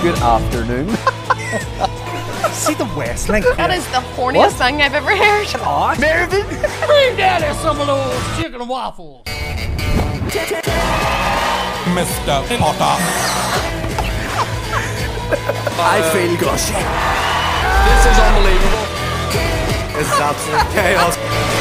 good afternoon. See the West Link. That is the horniest thing I've ever heard. Mervyn. Bring daddy some of those chicken waffles. Mr. Potter. I feel gushy. This is unbelievable. This is absolute chaos.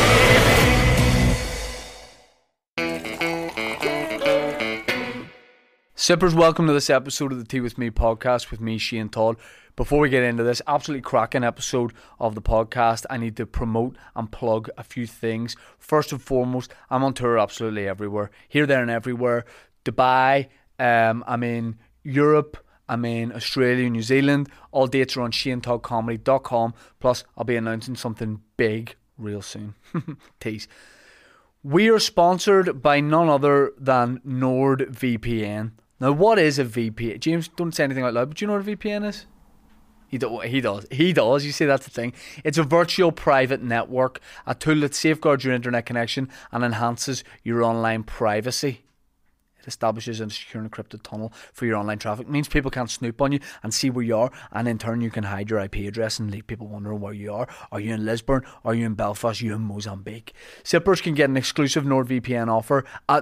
Sippers, welcome to this episode of the Tea With Me podcast with me, Shane Todd. Before we get into this absolutely cracking episode of the podcast, I need to promote and plug a few things. First and foremost, I'm on tour absolutely everywhere. Here, there and everywhere. Dubai, I'm in Europe, I'm in Australia, New Zealand. All dates are on shanetoddcomedy.com. Plus, I'll be announcing something big real soon. Tease. We are sponsored by none other than NordVPN. Now, what is a VPN? James, don't say anything out loud, but do you know what a VPN is? He does. You see, that's the thing. It's a virtual private network, a tool that safeguards your internet connection and enhances your online privacy. It establishes a secure and encrypted tunnel for your online traffic. It means people can't snoop on you and see where you are, and in turn you can hide your IP address and leave people wondering where you are. Are you in Lisburn? Are you in Belfast? Are you in Mozambique? Sippers can get an exclusive NordVPN offer at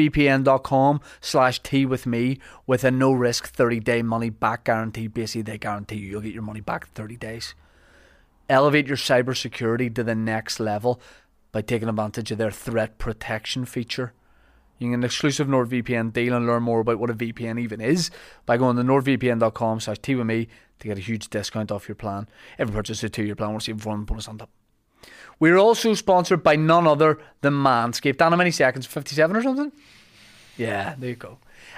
nordvpn.com/teawithme with a no-risk 30-day money-back guarantee. Basically, they guarantee you'll get your money back in 30 days. Elevate your cybersecurity to the next level by taking advantage of their threat protection feature. You can get an exclusive NordVPN deal and learn more about what a VPN even is by going to nordvpn.com/teawithme to get a huge discount off your plan. Every purchase of a 2-year plan will receive a bonus on top. We're also sponsored by none other than Manscaped. Dan, how many seconds? 57 or something? Yeah, there you go.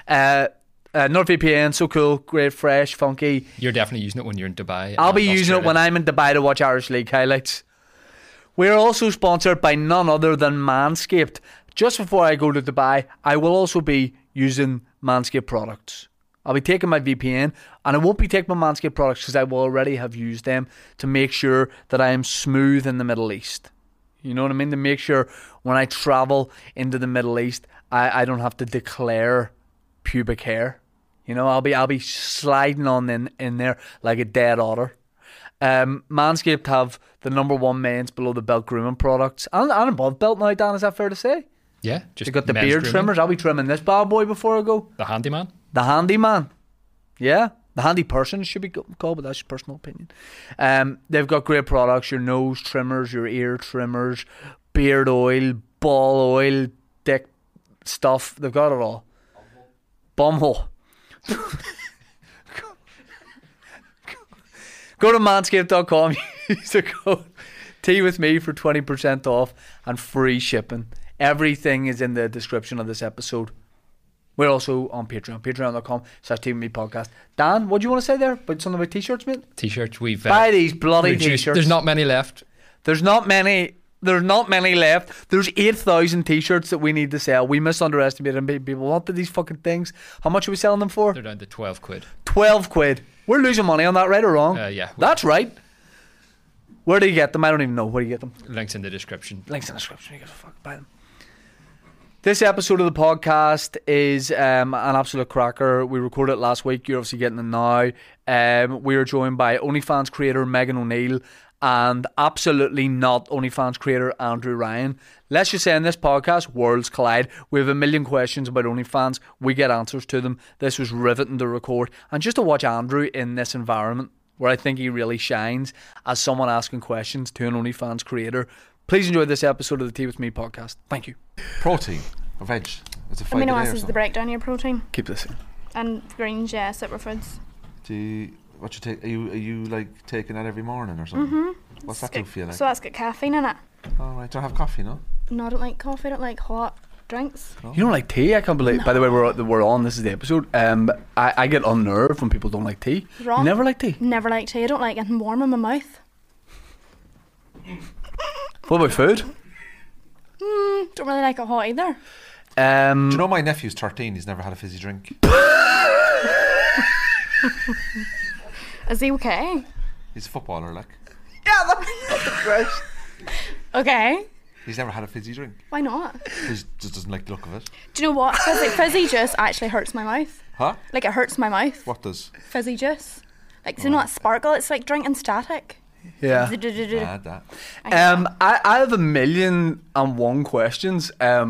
NordVPN, so cool, great, fresh, funky. You're definitely using it when you're in Dubai. I'll be using it when I'm in Dubai to watch Irish League highlights. We're also sponsored by none other than Manscaped. Just before I go to Dubai, I will also be using Manscaped products. I'll be taking my VPN, and I won't be taking my Manscaped products because I will already have used them to make sure that I am smooth in the Middle East. You know what I mean? To make sure when I travel into the Middle East, I don't have to declare pubic hair. You know, I'll be sliding on in there like a dead otter. Manscaped have the #1 men's below the belt grooming products and above belt now, Dan, is that fair to say? Yeah, just they got the beard grooming. trimmers. I'll be trimming this bad boy before I go. The handyman? The handyman. Yeah, the handy person should be called, but that's your personal opinion. They've got great products, your nose trimmers, your ear trimmers, beard oil, ball oil, dick stuff. They've got it all. Bumhole. Go to manscaped.com, use the code TEAWITHME for 20% off and free shipping. Everything is in the description of this episode. We're also on Patreon, patreon.com/TeaWithMe podcast. Dan, what do you want to say there? About something about t-shirts, mate? T-shirts, we've buy these bloody reduced. t-shirts. There's not many left. There's not many left. There's 8,000 t-shirts that we need to sell. We misunderestimated people wanted these fucking things. How much are we selling them for? They're down to 12 quid. 12 quid. We're losing money on that, right or wrong? Yeah. That's right. Where do you get them? I don't even know. Where do you get them? Links in the description. You give a fuck. Buy them. This episode of the podcast is an absolute cracker. We recorded it last week. You're obviously getting it now. We are joined by OnlyFans creator Megan O'Neill and absolutely not OnlyFans creator Andrew Ryan. Let's just say in this podcast, worlds collide. We have a million questions about OnlyFans. We get answers to them. This was riveting to record. And just to watch Andrew in this environment where I think he really shines as someone asking questions to an OnlyFans creator. Please enjoy this episode of the Tea With Me podcast. Thank you. Protein or veg? It's a Amino acids is the breakdown of your protein. Keep this in. And greens, yeah, superfoods. What you take? Are you like taking that every morning or something? Mm-hmm. What's that do for you like? So that's got caffeine in it. Oh right, don't have coffee, no? No, I don't like coffee. I don't like hot drinks. No? You don't like tea? I can't believe. No. By the way, we're on. This is the episode. I get unnerved when people don't like tea. Wrong. You never like tea? Never like tea. I don't like anything warm in my mouth. What about food? Don't really like it hot either. Do you know my nephew's 13? He's never had a fizzy drink. Is he okay? He's a footballer, like. Yeah, that's the question. Okay. He's never had a fizzy drink. Why not? He just doesn't like the look of it. Do you know what? Fizzy juice actually hurts my mouth. Huh? Like, it hurts my mouth. What does? Fizzy juice. Like, do you know that sparkle? It's like drinking static. Yeah. Bad, that. I have 1,000,001 questions.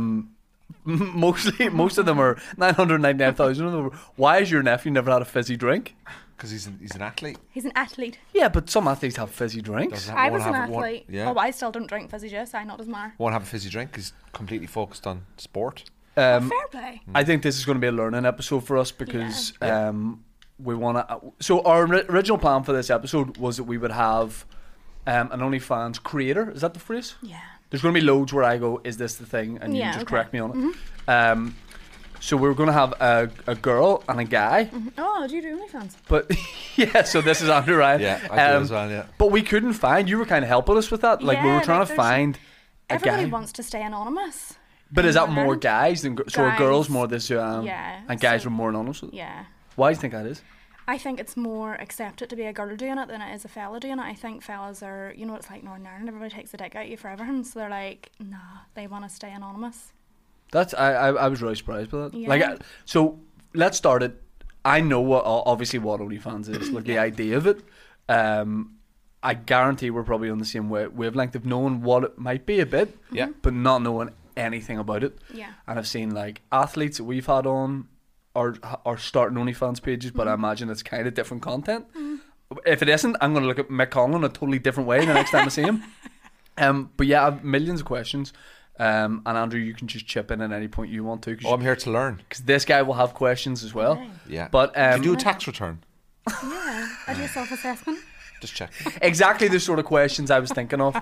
Most of them are 999,000 of them. Why has your nephew never had a fizzy drink? Because he's an athlete. He's an athlete. Yeah, but some athletes have fizzy drinks. Doesn't I one was an have one- athlete. yeah. Oh, I still don't drink fizzy juice. I not as mar. Won't have a fizzy drink. He's completely focused on sport. Fair play. I think this is going to be a learning episode for us because we want to. So our original plan for this episode was that we would have an OnlyFans creator. Is that the phrase? Yeah. There's going to be loads where I go, "Is this the thing?" and you Yeah, just okay. correct me on it. So we're going to have a girl and a guy, Oh, do you do OnlyFans? but yeah. So this is Andrew Ryan. Yeah, I do as well, yeah. But we couldn't find. You were kind of helping us with that. Like we Yeah, were trying like to there's- find a Everybody guy. wants to stay anonymous. But is that Yeah. more guys than so are girls Guys. more this Yeah, and guys so- are more anonymous? with it? Yeah. Why do you think that is? I think it's more accepted to be a girl doing it than it is a fella doing it. I think fellas are, you know, it's like Northern Ireland. Everybody takes the dick out of you for everything. So they're like, nah, they want to stay anonymous. That's I was really surprised by that. Yeah. Like so let's start it. I know obviously what OnlyFans is, like the idea of it. I guarantee we're probably on the same wavelength of knowing what it might be a bit, Yeah. but not knowing anything about it. Yeah. And I've seen like athletes that we've had on are starting OnlyFans pages, but I imagine it's kind of different content. If it isn't, I'm going to look at Mick Conlon a totally different way the next time I see him. But yeah, I have millions of questions. And Andrew, you can just chip in at any point you want to, Oh, I'm here to learn. because this guy will have questions as well. Okay. Yeah. But Do you do a tax return? Yeah. I do a self-assessment. Just check. exactly the sort of questions I was thinking of.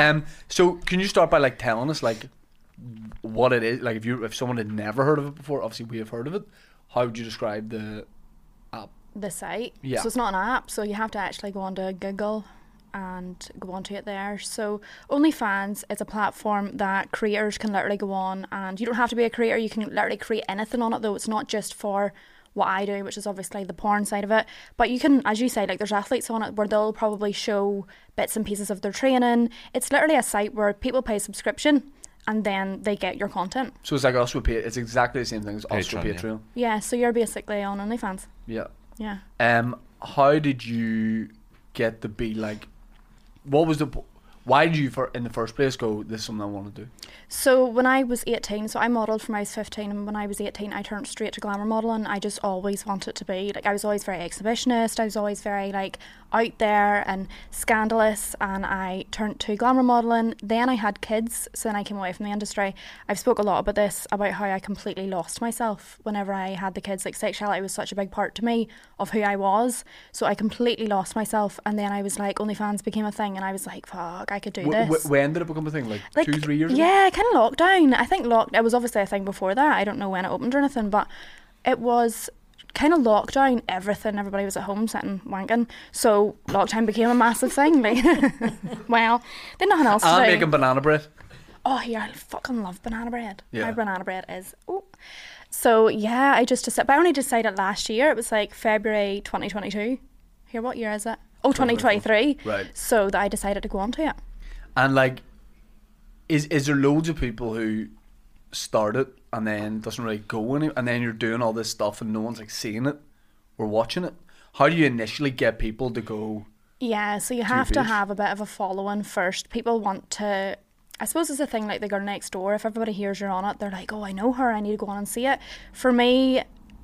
So can you start by like telling us like what it is? Like if someone had never heard of it before, obviously we have heard of it. How would you describe the app? The site. Yeah. So it's not an app, so you have to actually go onto Google and go onto it there. So OnlyFans is a platform that creators can literally go on, and you don't have to be a creator, you can literally create anything on it, though it's not just for what I do, which is obviously the porn side of it, but you can, as you say, like there's athletes on it where they'll probably show bits and pieces of their training. It's literally a site where people pay subscription and then they get your content. So it's like us with Patreon. It's exactly the same thing as us with Patreon, yeah. Patreon. Yeah, so you're basically on OnlyFans. Yeah. Yeah. How did you get to be like? What was why did you in the first place go, this is something I want to do? So when I was 18, so I modelled from I was 15, and when I was 18 I turned straight to glamour modelling. I just always wanted to be, like I was always very exhibitionist, I was always very like out there and scandalous, and I turned to glamour modelling. Then I had kids, so then I came away from the industry. I've spoke a lot about this, about how I completely lost myself whenever I had the kids. Like sexuality was such a big part to me of who I was, so I completely lost myself, and then I was like, OnlyFans became a thing and I was like, fuck, I could do this. When did it become a thing? Like 2-3 years ago? Yeah, kind of lockdown. I think it was obviously a thing before that. I don't know when it opened or anything, but it was kind of lockdown. Everybody was at home sitting wanking, so lockdown became a massive thing. Like, well, there's nothing else to And do. making banana bread. Oh yeah, I fucking love banana bread. Yeah. My banana bread is So yeah, I only decided last year. It was like February 2022. Here, what year is it? Oh, 2023. Right. So that I decided to go onto it. And like, is there loads of people who start it and then doesn't really go any, and then you're doing all this stuff and no one's like seeing it or watching it? How do you initially get people to go? Yeah, so you your have to page? have a bit of a following first. People want to, I suppose it's a thing like the girl next door. If everybody hears you're on it, they're like, oh, I know her, I need to go on and see it. For me,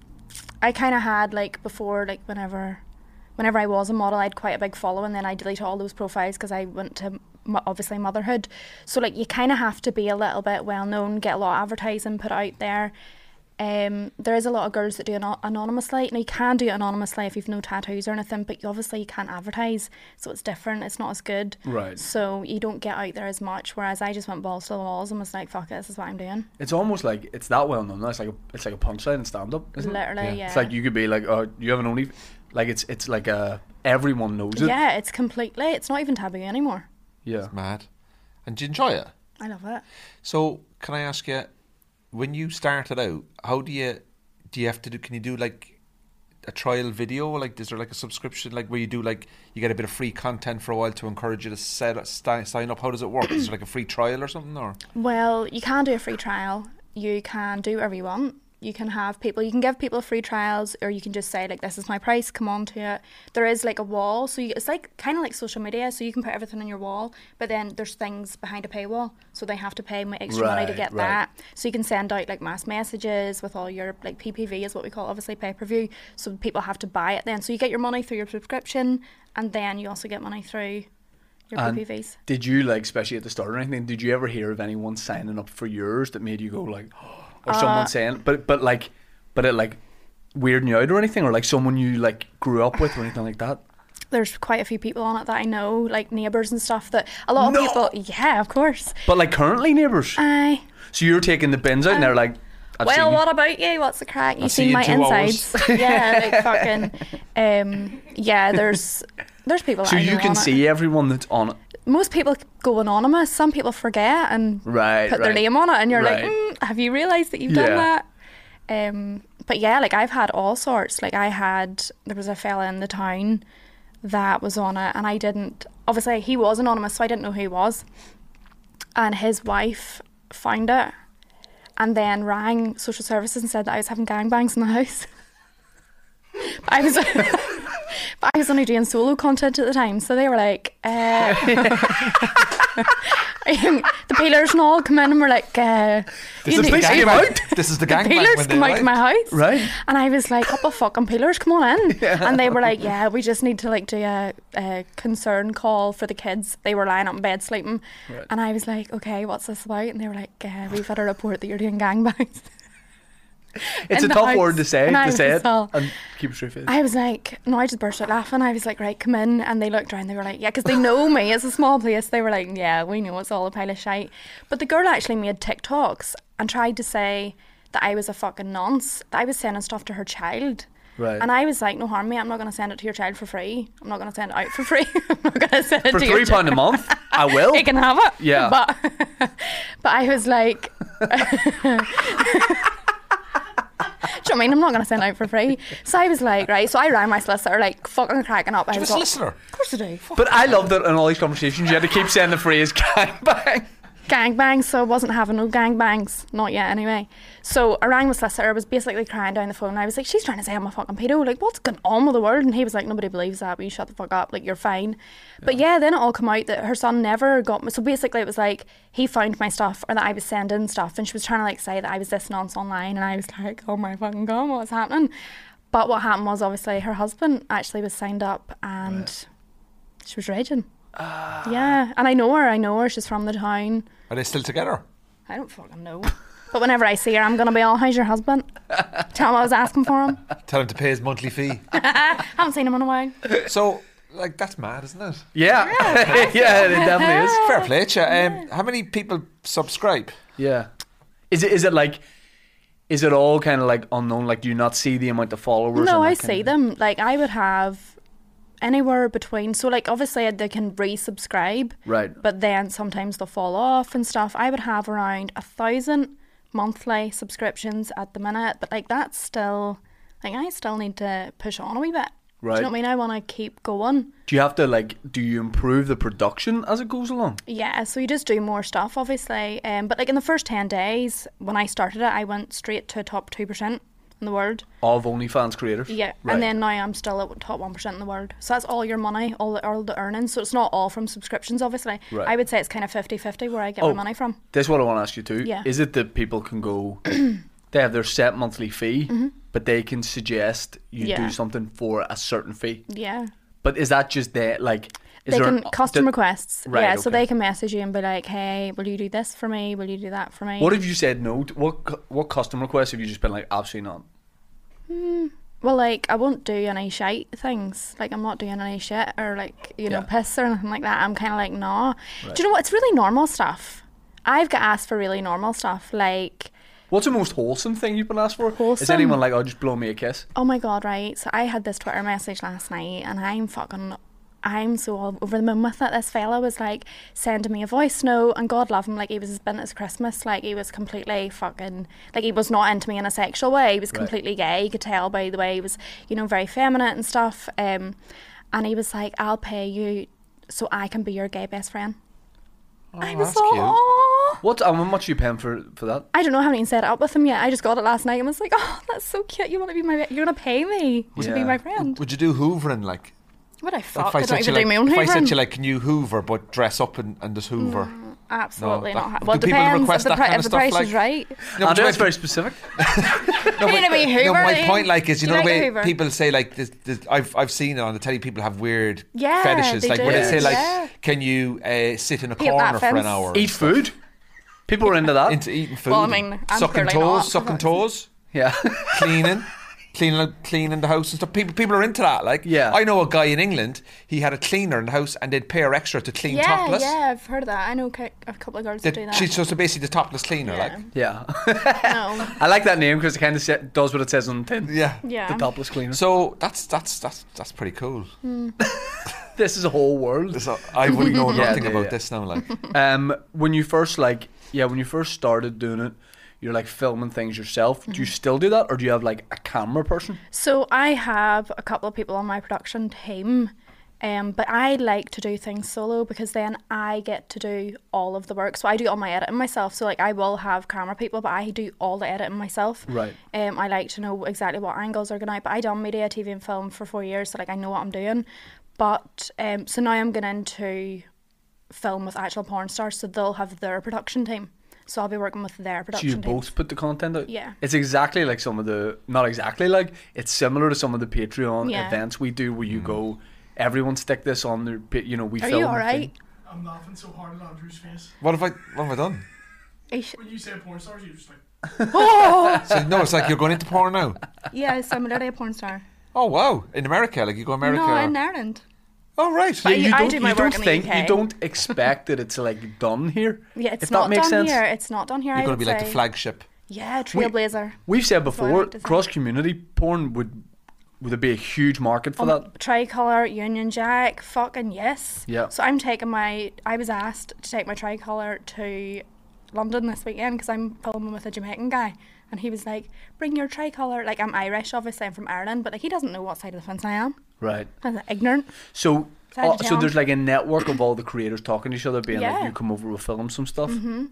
I kind of had like before, like whenever I was a model, I had quite a big following. Then I deleted all those profiles because I went to obviously motherhood. So like you kind of have to be a little bit well known, get a lot of advertising put out there. There is a lot of girls that do it anonymously. Now you can do it anonymously if you've no tattoos or anything, but obviously you can't advertise, so it's different. It's not as good. Right. So you don't get out there as much. Whereas I just went balls to the walls and was like, "Fuck it, this is what I'm doing." It's almost like it's that well known. It's like a punchline in stand up, isn't it? Literally, yeah. It's like you could be like, oh, you have an only, like it's like everyone knows it. Yeah, it's completely. It's not even taboo anymore. Yeah. Mad. And do you enjoy it? I love it. So, can I ask you, when you started out, how do you have to do? Can you do like a trial video? Like, is there like a subscription, like where you do like you get a bit of free content for a while to encourage you to sign up? How does it work? Is there like a free trial or something? Or Well, you can do a free trial. You can do whatever you want. You can give people free trials, or you can just say like, this is my price, come on to it. There is like a wall, so it's like kind of like social media, so you can put everything on your wall, but then there's things behind a paywall, so they have to pay extra money to get that. So you can send out like mass messages with all your like PPV is what we call it, obviously pay-per-view, so people have to buy it then. So you get your money through your subscription, and then you also get money through your PPVs. Did you, like, especially at the start or anything, did you ever hear of anyone signing up for yours that made you go like, or someone saying, but it like weirding you out or anything, or like someone you like grew up with or anything like that? There's quite a few people on it that I know, like neighbours and stuff, that a lot of people, yeah, of course. But like currently neighbours? Aye. So you're taking the bins out and they're like, well, what about you? What's the crack? You've seen my insides. Yeah, like fucking, yeah, there's people that so I know you can on see everyone that's on it? Most people go anonymous. Some people forget and put their name on it, and you're like, have you realised that you've done that? But yeah, like I've had all sorts. Like there was a fella in the town that was on it, and I didn't, obviously he was anonymous, so I didn't know who he was, and his wife found it and then rang social services and said that I was having gangbangs in the house. But I was only doing solo content at the time, so they were like, the peelers and all come in and were like, this is the gangbang. This is the gangbang. Peelers come out to my house, right? And I was like, "What the fucking peelers? Come on in!" Yeah. And they were like, "Yeah, we just need to like do a concern call for the kids." They were lying up in bed sleeping, and I was like, "Okay, what's this about?" And they were like, "We've had a report that you're doing gangbangs." It's a tough word to say, and keep it straight face. I was like, no, I just burst out laughing. I was like, right, come in. And they looked around, they were like, yeah, because they know me, it's a small place. They were like, yeah, we know it's all a pile of shite. But the girl actually made TikToks and tried to say that I was a fucking nonce, that I was sending stuff to her child. Right. And I was like, no harm me, I'm not going to send it to your child for free. I'm not going to send it out for free. I'm not going to send it for to your £3 a month. I will. You can have it. Yeah. But I was like... Do you know what I mean? I'm not going to send it out for free. So I was like, right, so I rang my solicitor, like, fucking cracking up. Do you have a solicitor? Of course I do. But I love that in all these conversations you had to keep saying the phrase gangbang. Gangbangs, so I wasn't having no gangbangs. Not yet, anyway. So I rang my solicitor, I was basically crying down the phone. I was like, she's trying to say I'm a fucking pedo. Like, what's going on with the world? And he was like, nobody believes that, but you shut the fuck up. Like, you're fine. Yeah. But yeah, then it all come out that her son never got me. So basically it was like, he found my stuff, or that I was sending stuff, and she was trying to like say that I was this nonce online, and I was like, oh my fucking God, what's happening? But what happened was, obviously, her husband actually was signed up, and she was raging. Yeah, and I know her, she's from the town. Are they still together? I don't fucking know. But whenever I see her, I'm going to be all, how's your husband? Tell him I was asking for him. Tell him to pay his monthly fee. Haven't seen him in a while. So, like, that's mad, isn't it? Yeah. Yeah, it definitely is. Fair play to you. How many people subscribe? Yeah. Is it like, is it all kind of like unknown? Like, do you not see the amount of followers? No, I see them. Like, I would have anywhere between, so like obviously they can resubscribe, right? But then sometimes they'll fall off and stuff. I would have around 1,000 monthly subscriptions at the minute, but like that's still, like I still need to push on a wee bit. Right. Do you know what I mean? I want to keep going. Do you have to like, do you improve the production as it goes along? Yeah, so you just do more stuff obviously, but like in the first 10 days when I started it, I went straight to top 2% in the world of OnlyFans creators. Yeah, right. And then now I'm still at top 1% in the world. So that's all your money, all the earnings. So it's not all from subscriptions, obviously. Right. I would say it's kind of 50-50 where I get my money from. This is what I want to ask you too. Yeah. Is it that people can go, they have their set monthly fee, but they can suggest you do something for a certain fee? Yeah. But is that just that, like... They can custom requests, right, yeah. So they can message you and be like, "Hey, will you do this for me? Will you do that for me?" What if you said no? What custom requests have you just been like, absolutely not? Well, like I won't do any shite things. Like I'm not doing any shit or like piss or anything like that. I'm kind of like nah. Right. Do you know what? It's really normal stuff. I've got asked for really normal stuff. Like, what's the most wholesome thing you've been asked for? Wholesome? Is anyone like, "Oh, just blow me a kiss"? Oh my God! Right. So I had this Twitter message last night, and I'm fucking I'm so all over the moon with it. This fella was like sending me a voice note, and God love him, like he was as bent as Christmas. Like he was completely fucking, like he was not into me in a sexual way. He was completely gay. You could tell by the way he was, you know, very feminine and stuff. And he was like, I'll pay you so I can be your gay best friend. I was that's like, cute. oh. What? How much are you paying for that? I don't know, I haven't even set it up with him yet. I just got it last night and was like, oh, that's so cute. You want to be you're going to pay me to be Yeah. my friend. Would you do hoovering like? What I Like, fuck, if I I don't said even to do you, my own if I said to you, hoovering. like, can you hoover but dress up and just hoover? Absolutely No, not. that- Well, it do people depends request if the, that kind if of the stuff, price like- is right. No, I but know you it's might- very specific. You need to be Hoover. No, my then. point, like, is you know like the a way Hoover? people say, like, this, I've seen it on the telly. People have weird Yeah, fetishes, they like where do, they say, like, yeah. can you sit in a Paint corner that for an fence. hour? and Eat stuff? food. People are into that. Into eating food. Well, I mean, I'm sucking clearly toes, not. sucking toes, Yeah. cleaning the house and stuff. People are into that. Like, Yeah. I know a guy in England. He had a cleaner in the house, and they'd pay her extra to clean Yeah, topless. yeah, I've heard of that. I know a couple of girls that do that. She's just basically the topless cleaner. Yeah. Like, Yeah. No. I like that name because it kind of does what it says on the tin. yeah. Yeah. The topless cleaner. So that's pretty cool. This is a whole world. So I would know Yeah, nothing yeah, about yeah. this now. Like, When you first when you first started doing it, you're like filming things yourself. Do you still do that, or do you have like a camera person? So I have a couple of people on my production team, but I like to do things solo because then I get to do all of the work. So I do all my editing myself. So like I will have camera people, but I do all the editing myself. Right. I like to know exactly what angles are going out. But I done media, TV, and film for 4 years, so like I know what I'm doing. But so now I'm going into film with actual porn stars, so they'll have their production team. So I'll be working with their So production you teams. both put the content out? Yeah. It's exactly like some of the, not exactly like, it's similar to some of the Patreon Yeah. events we do where you go, everyone stick this on their, we Are film. you the alright? thing. I'm laughing so hard at Andrew's face. what have I done? When you say porn stars, you're just like, So, no, it's like you're going into porn now. Yeah, so I'm literally a porn star. Oh wow! In America, like you go America. No, or- in Ireland. Oh right. But You I don't, do my you don't work in the think, UK. you don't expect that it's like done here? Yeah, it's if not that makes done sense. here. It's not done here. You're I going to be would like the say. flagship. Yeah, trailblazer. We've said That's what I before, like to say. cross community porn would there be a huge market for that? Tricolour, Union Jack, fucking yes. Yeah. So I was asked to take my tricolour to London this weekend because I'm filming with a Jamaican guy. And he was like, bring your tricolour. Like, I'm Irish, obviously, I'm from Ireland, but like he doesn't know what side of the fence I am. Right. I'm ignorant. So, So I had to so tell there's him. like a network of all the creators talking to each other, being like, Yeah. you come over, we'll film some stuff. Mm-hmm.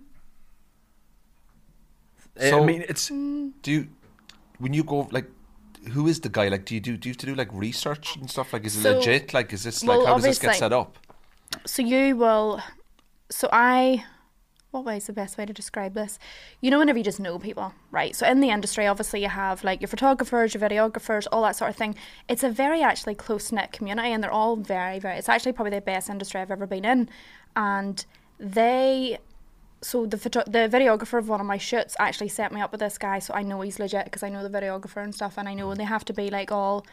So- I mean, it's Do you, when you go like, who is the guy? Like, do you have to do like research and stuff? Like, is it So- legit? Like, is this well, like how does this get obviously- set up? So what way is the best way to describe this? You know, whenever you just know people, right? So in the industry, obviously you have like your photographers, your videographers, all that sort of thing. It's a very actually close-knit community and they're all very, very, it's actually probably the best industry I've ever been in. And so the videographer of one of my shoots actually set me up with this guy, so I know he's legit because I know the videographer and stuff, and I know they have to be like all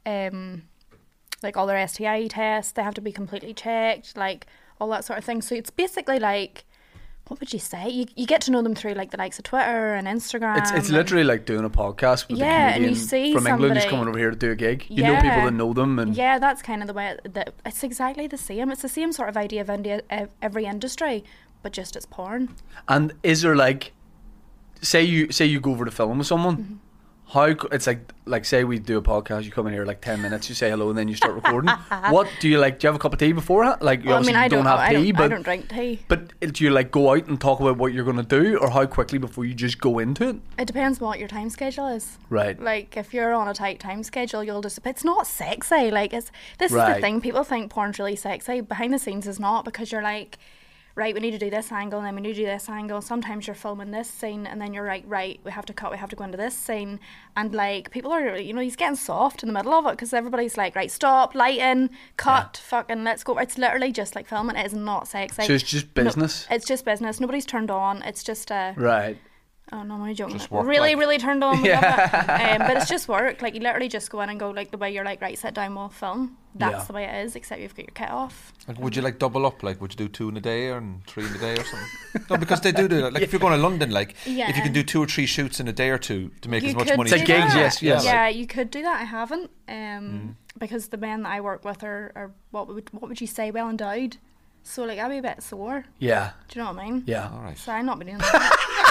their STI tests, they have to be completely checked, like all that sort of thing. So it's basically like, what would you say? You get to know them through like the likes of Twitter and Instagram. it's and- literally like doing a podcast with Yeah, a and you comedian see from England who's somebody- coming over here to do a gig. You know Yeah. people that know them, and Yeah, that's kind of the way that it's exactly the same. It's the same sort of idea of every industry, but just it's porn. And is there like, say you go over to film with someone, Mm-hmm. it's like say we do a podcast, you come in here like 10 minutes, you say hello, and then you start recording. What do you like? Do you have a cup of tea beforehand? Like, you Well, I mean, obviously don't have tea, I but don't drink tea. but do you like go out and talk about what you're going to do, or how quickly before you just go into it? It depends what your time schedule is. Right. Like, if you're on a tight time schedule, you'll just... It's not sexy. Like, this is Right. the thing. People think porn's really sexy. Behind the scenes is not, because you're like, right, we need to do this angle, and then we need to do this angle. Sometimes you're filming this scene, and then you're like, right, we have to cut, we have to go into this scene. And, like, people are, he's getting soft in the middle of it, because everybody's like, right, stop, lighting, cut, fucking, let's go. It's literally just like filming. It is not sexy. So it's just business? No, it's just business. Nobody's turned on. It's just a... Right. Oh no, I'm only joking. Just work, Really, like. really turned on. We love it. But it's just work. Like, you literally just go in and go like the way you're like, right, sit down, we'll film. that's Yeah. the way it is, except you've got your kit off. Like, would you like double up? Like, would you do 2 in a day and 3 in a day or something? No, because they do that. Like, if you're going to London, like, if you Yeah. can do 2 or 3 shoots in a day or two to make You as much could money do as It's you like can. gigs, that. yes. Yeah, you could do that. I haven't, because the men that I work with are what would you say, well endowed. So like I'd be a bit sore. Yeah. Do you know what I mean? Yeah. All right. So I'm not be doing that.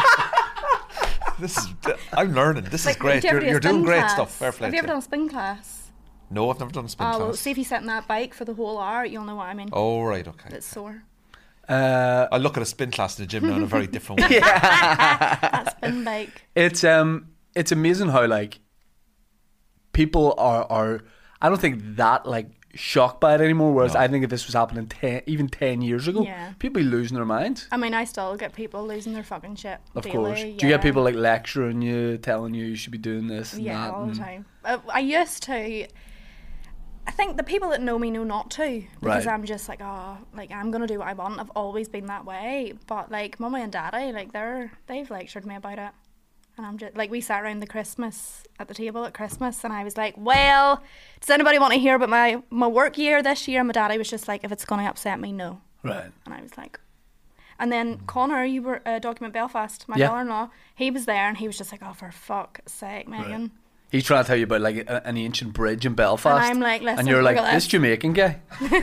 I'm learning. This is Like, great. do you ever do a You're doing spin great class? stuff. Fair play Have to you ever you. done a spin class? No, I've never done a spin Oh, well, class. see if you sit in that bike for the whole hour, you'll know what I mean. Oh, right, okay. It's sore. I look at a spin class in the gym now in a very different way. That spin bike. It's amazing how like people are I don't think that like shocked by it anymore, whereas No. I think if this was happening 10 years ago, Yeah. people be losing their minds. I mean, I still get people losing their fucking shit Of daily. course. Yeah. Do you get people like lecturing you, telling you should be doing this and Yeah, that? all the and- time. I used to. I think the people that know me know not to, because Right. I'm just like, oh, like I'm gonna do what I want. I've always been that way. But like mummy and daddy, like they've lectured me about it, and I'm just like, we sat around at the table at Christmas, and I was like, well, does anybody want to hear about my work year this year? And my daddy was just like, if it's gonna upset me, no. Right. And I was like, and then Connor, you were Document Belfast, my Yeah. daughter-in-law, he was there, and he was just like, oh, for fuck's sake, Megan. He's trying to tell you about like an ancient bridge in Belfast. And I'm like, listen, and you're like, look at this this. Jamaican guy.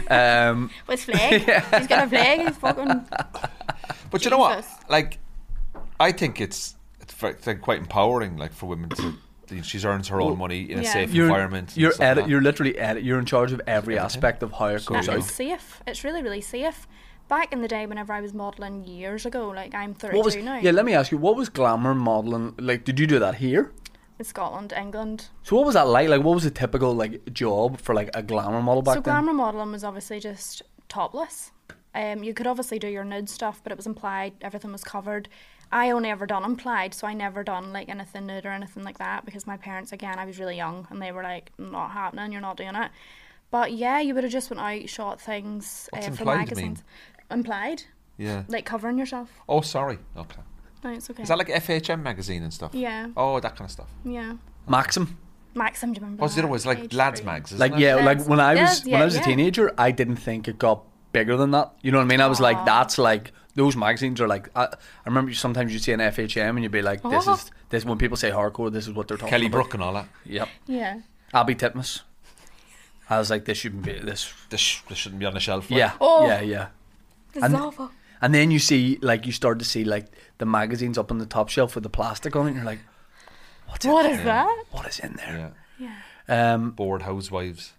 With flag. He's got a flag. He's fucking. But you know what? Jesus. Like, I think it's quite empowering, like, for women to. She earns her own money in a Yeah. safe You're, environment. and you're stuff like that. you're literally you're in charge of every aspect of how it goes That out. is safe. It's really, really safe. Back in the day, whenever I was modelling years ago, like I'm 32 What was now. yeah? Let me ask you, what was glamour modeling like? Did you do that here? In Scotland, England. So what was that like? Like, what was a typical like job for like a glamour model back So then? glamour modelling was obviously just topless. You could obviously do your nude stuff, but it was implied. Everything was covered. I only ever done implied, so I never done like anything nude or anything like that, because my parents, again, I was really young, and they were like, not happening, you're not doing it. But yeah, you would have just went out, shot things What's for implied magazines. Implied? Yeah. Like covering yourself. Oh, sorry. Okay. No, it's okay. Is that like FHM magazine and stuff? Yeah. Oh, that kind of stuff. Yeah. Maxim. Maxim, do you remember What's the other that? one? It's like Page lads 3. mags, isn't Like it? yeah, like That's- when I was yes, when I was a yeah. teenager, I didn't think it got bigger than that. You know what I mean? I was like, that's like those magazines are like. I remember sometimes you'd see an FHM and you'd be like, this Oh. is this when people say hardcore, this is what they're talking Kelly about. Brook and all that. Yep. Yeah. Abby Titmus. I was like, this shouldn't be this. This shouldn't be on the shelf. like. Yeah. Oh. Yeah. This And- is awful. And then you see, like, you start to see, like, the magazines up on the top shelf with the plastic on it, and you're like, what's What in is there? that? What is in there? Yeah. Yeah. Bored housewives.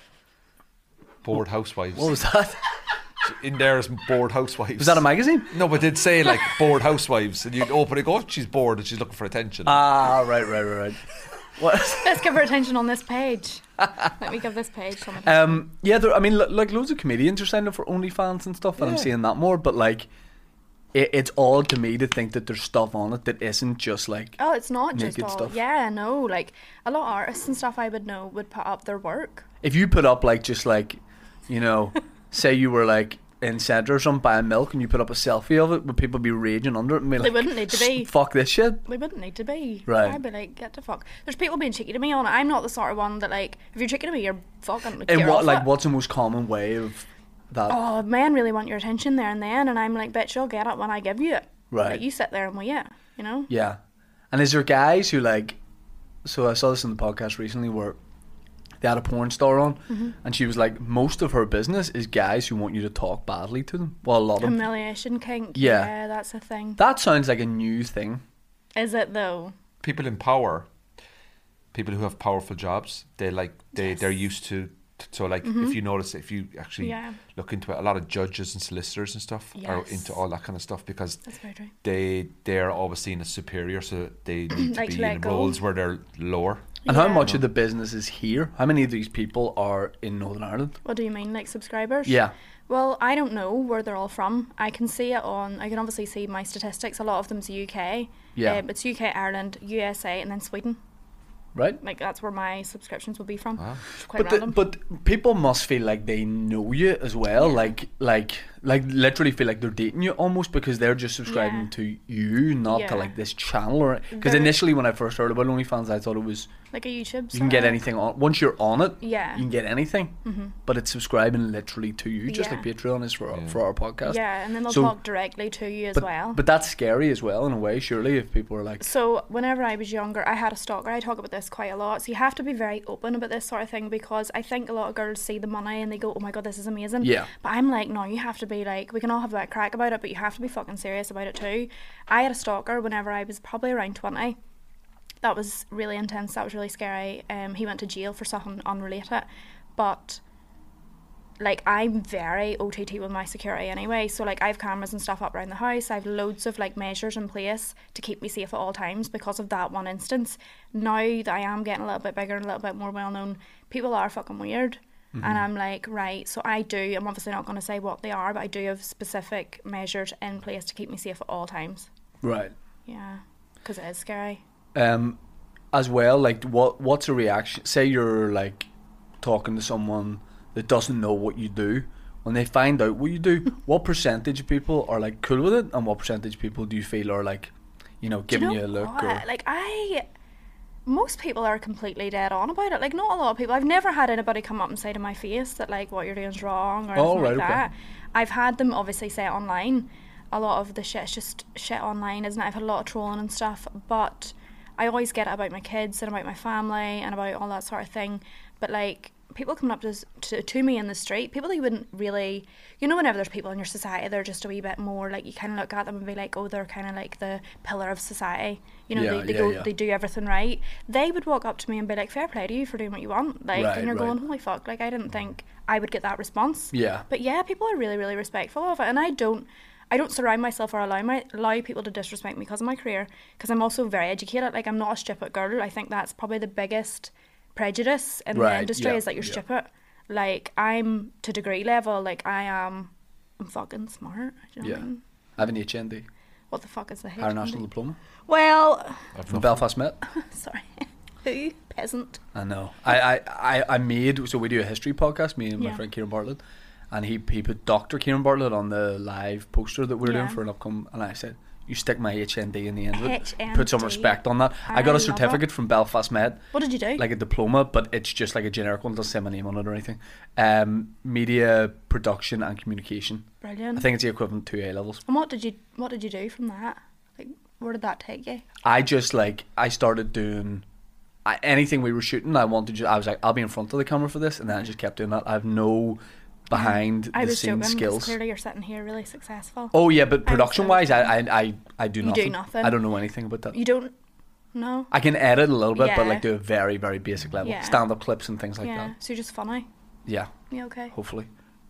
Bored housewives. What was that? In there is bored housewives. Was that a magazine? No, but they'd say like bored housewives, and you'd open it, go, oh, she's bored and she's looking for attention. Ah, right. What? Let's give her attention on this page. Let me give this page some attention. Yeah, I mean, like, loads of comedians are signing up for OnlyFans and stuff, and I'm Yeah. seeing that more, but, like, it's odd to me to think that there's stuff on it that isn't just, like, Oh, it's not just naked all. stuff. Yeah, no. Like a lot of artists and stuff I would know would put up their work. if you put up, like, just, like, you know, say you were, like, in Centre or something buying milk and you put up a selfie of it, would people be raging under it and be They like, wouldn't need to be. fuck this shit? They wouldn't need to be. Right. I'd be like, get the fuck. There's people being cheeky to me on it. I'm not the sort of one that like, if you're cheeky to me, you're fucking. And get what, off like, it. what's the most common way of that? Oh, men really want your attention there and then, and I'm like, bitch, you'll get it when I give you it. Right. Like, you sit there and wait, you know. Yeah. And is there guys who, like, so I saw this in the podcast recently where they had a porn star on, Mm-hmm. and she was like, most of her business is guys who want you to talk badly to them. Well, a lot of them. Humiliation kink. Yeah. That's a thing. That sounds like a new thing. Is it though? People in power, people who have powerful jobs, they're used to. So like, if you notice, if you actually Yeah. look into it, a lot of judges and solicitors and stuff are Yes. into all that kind of stuff because That's very true. they're always seen as superior, so they need to Like to be let in go. roles where they're lower. And how Yeah. much of the business is here? How many of these people are in Northern Ireland? What do you mean, like subscribers? Yeah. Well, I don't know where they're all from. I can see it on. I can obviously see my statistics. A lot of them's UK. Yeah. It's UK, Ireland, USA, and then Sweden. Right. Like that's where my subscriptions would be from. Wow. Which is quite random. But people must feel like they know you as well, like literally feel like they're dating you almost, because they're just subscribing Yeah. to you, not Yeah. to like this channel. Or because They're- initially when I first heard about OnlyFans, I thought it was like a YouTube. you can get sorta. anything on once you're on it. Yeah. you can get anything. But it's subscribing literally to you, just Yeah. like Patreon is for our podcast. Yeah, and then they'll So- talk directly to you as But well. but that's scary as well in a way, surely, if people are like, So whenever I was younger, I had a stalker. I talk about this quite a lot. So you have to be very open about this sort of thing, because I think a lot of girls see the money and they go, oh my god, this is amazing. Yeah. But I'm like, no, you have to be like, we can all have a bit of crack about it, but you have to be fucking serious about it too. I had a stalker whenever I was probably around 20. That was really intense. That was really scary. He went to jail for something unrelated. But like, I'm very OTT with my security anyway, so like I have cameras and stuff up around the house. I have loads of like measures in place to keep me safe at all times because of that one instance. Now that I am getting a little bit bigger and a little bit more well known, people are fucking weird. And I'm like, right, so I'm obviously not going to say what they are, but I do have specific measures in place to keep me safe at all times. right. Yeah, because it is scary. As well, like what's a reaction? Say you're like talking to someone that doesn't know what you do. When they find out what you do, what percentage of people are like cool with it, and what percentage of people do you feel are like, giving you a look? What? Or Like most people are completely dead on about it. Like, not a lot of people. I've never had anybody come up and say to my face that like what you're doing is wrong or anything right, like okay. that. I've had them obviously say it online. A lot of the shit's just shit online, isn't it? I've had a lot of trolling and stuff, but I always get it about my kids and about my family and about all that sort of thing. But like, people coming up to me in the street, people that you wouldn't really, whenever there's people in your society, they're just a wee bit more like, you kind of look at them and be like, oh, they're kind of like the pillar of society. They do everything right. They would walk up to me and be like, fair play to you for doing what you want. Like, Right, and you're right. going, holy fuck, like I didn't think I would get that response. Yeah. But yeah, people are really, really respectful of it, and I don't surround myself or allow people to disrespect me because of my career, because I'm also very educated. Like, I'm not a stupid girl. I think that's probably the biggest prejudice in Right, the industry, yeah, is that you're yeah. stupid. Like, I'm to degree level, like I'm fucking smart. Do you know what I mean? I have an HND, What the fuck is the Higher HND? National Diploma, Well, from Belfast Met. sorry. Who? Peasant. I know. I made, so we do a history podcast, me and my Yeah. friend Kieran Bartlett, and he put Dr. Kieran Bartlett on the live poster that we were doing Yeah. for an upcoming, and I said, you stick my HND in the end of it. HND. Put some respect on that. I got I a love certificate from Belfast Met, What did you do? like a diploma, but it's just like a generic one, doesn't say my name on it or anything. Media production and communication. Brilliant. I think it's the equivalent to A levels. And what did you do from that? Like, where did that take you? I just I started doing anything we were shooting. I was like, I'll be in front of the camera for this, and then I just kept doing that. I have no behind I the was joking, scenes because skills. clearly you're sitting here really successful. Oh yeah, but I was production wise, joking. I do You nothing. do nothing. I don't know anything about that. You don't know? I can edit a little bit, but Yeah. like do a very very basic level, Yeah. stand up clips and things like Yeah. that. So you're just funny. Yeah, Yeah, okay. hopefully.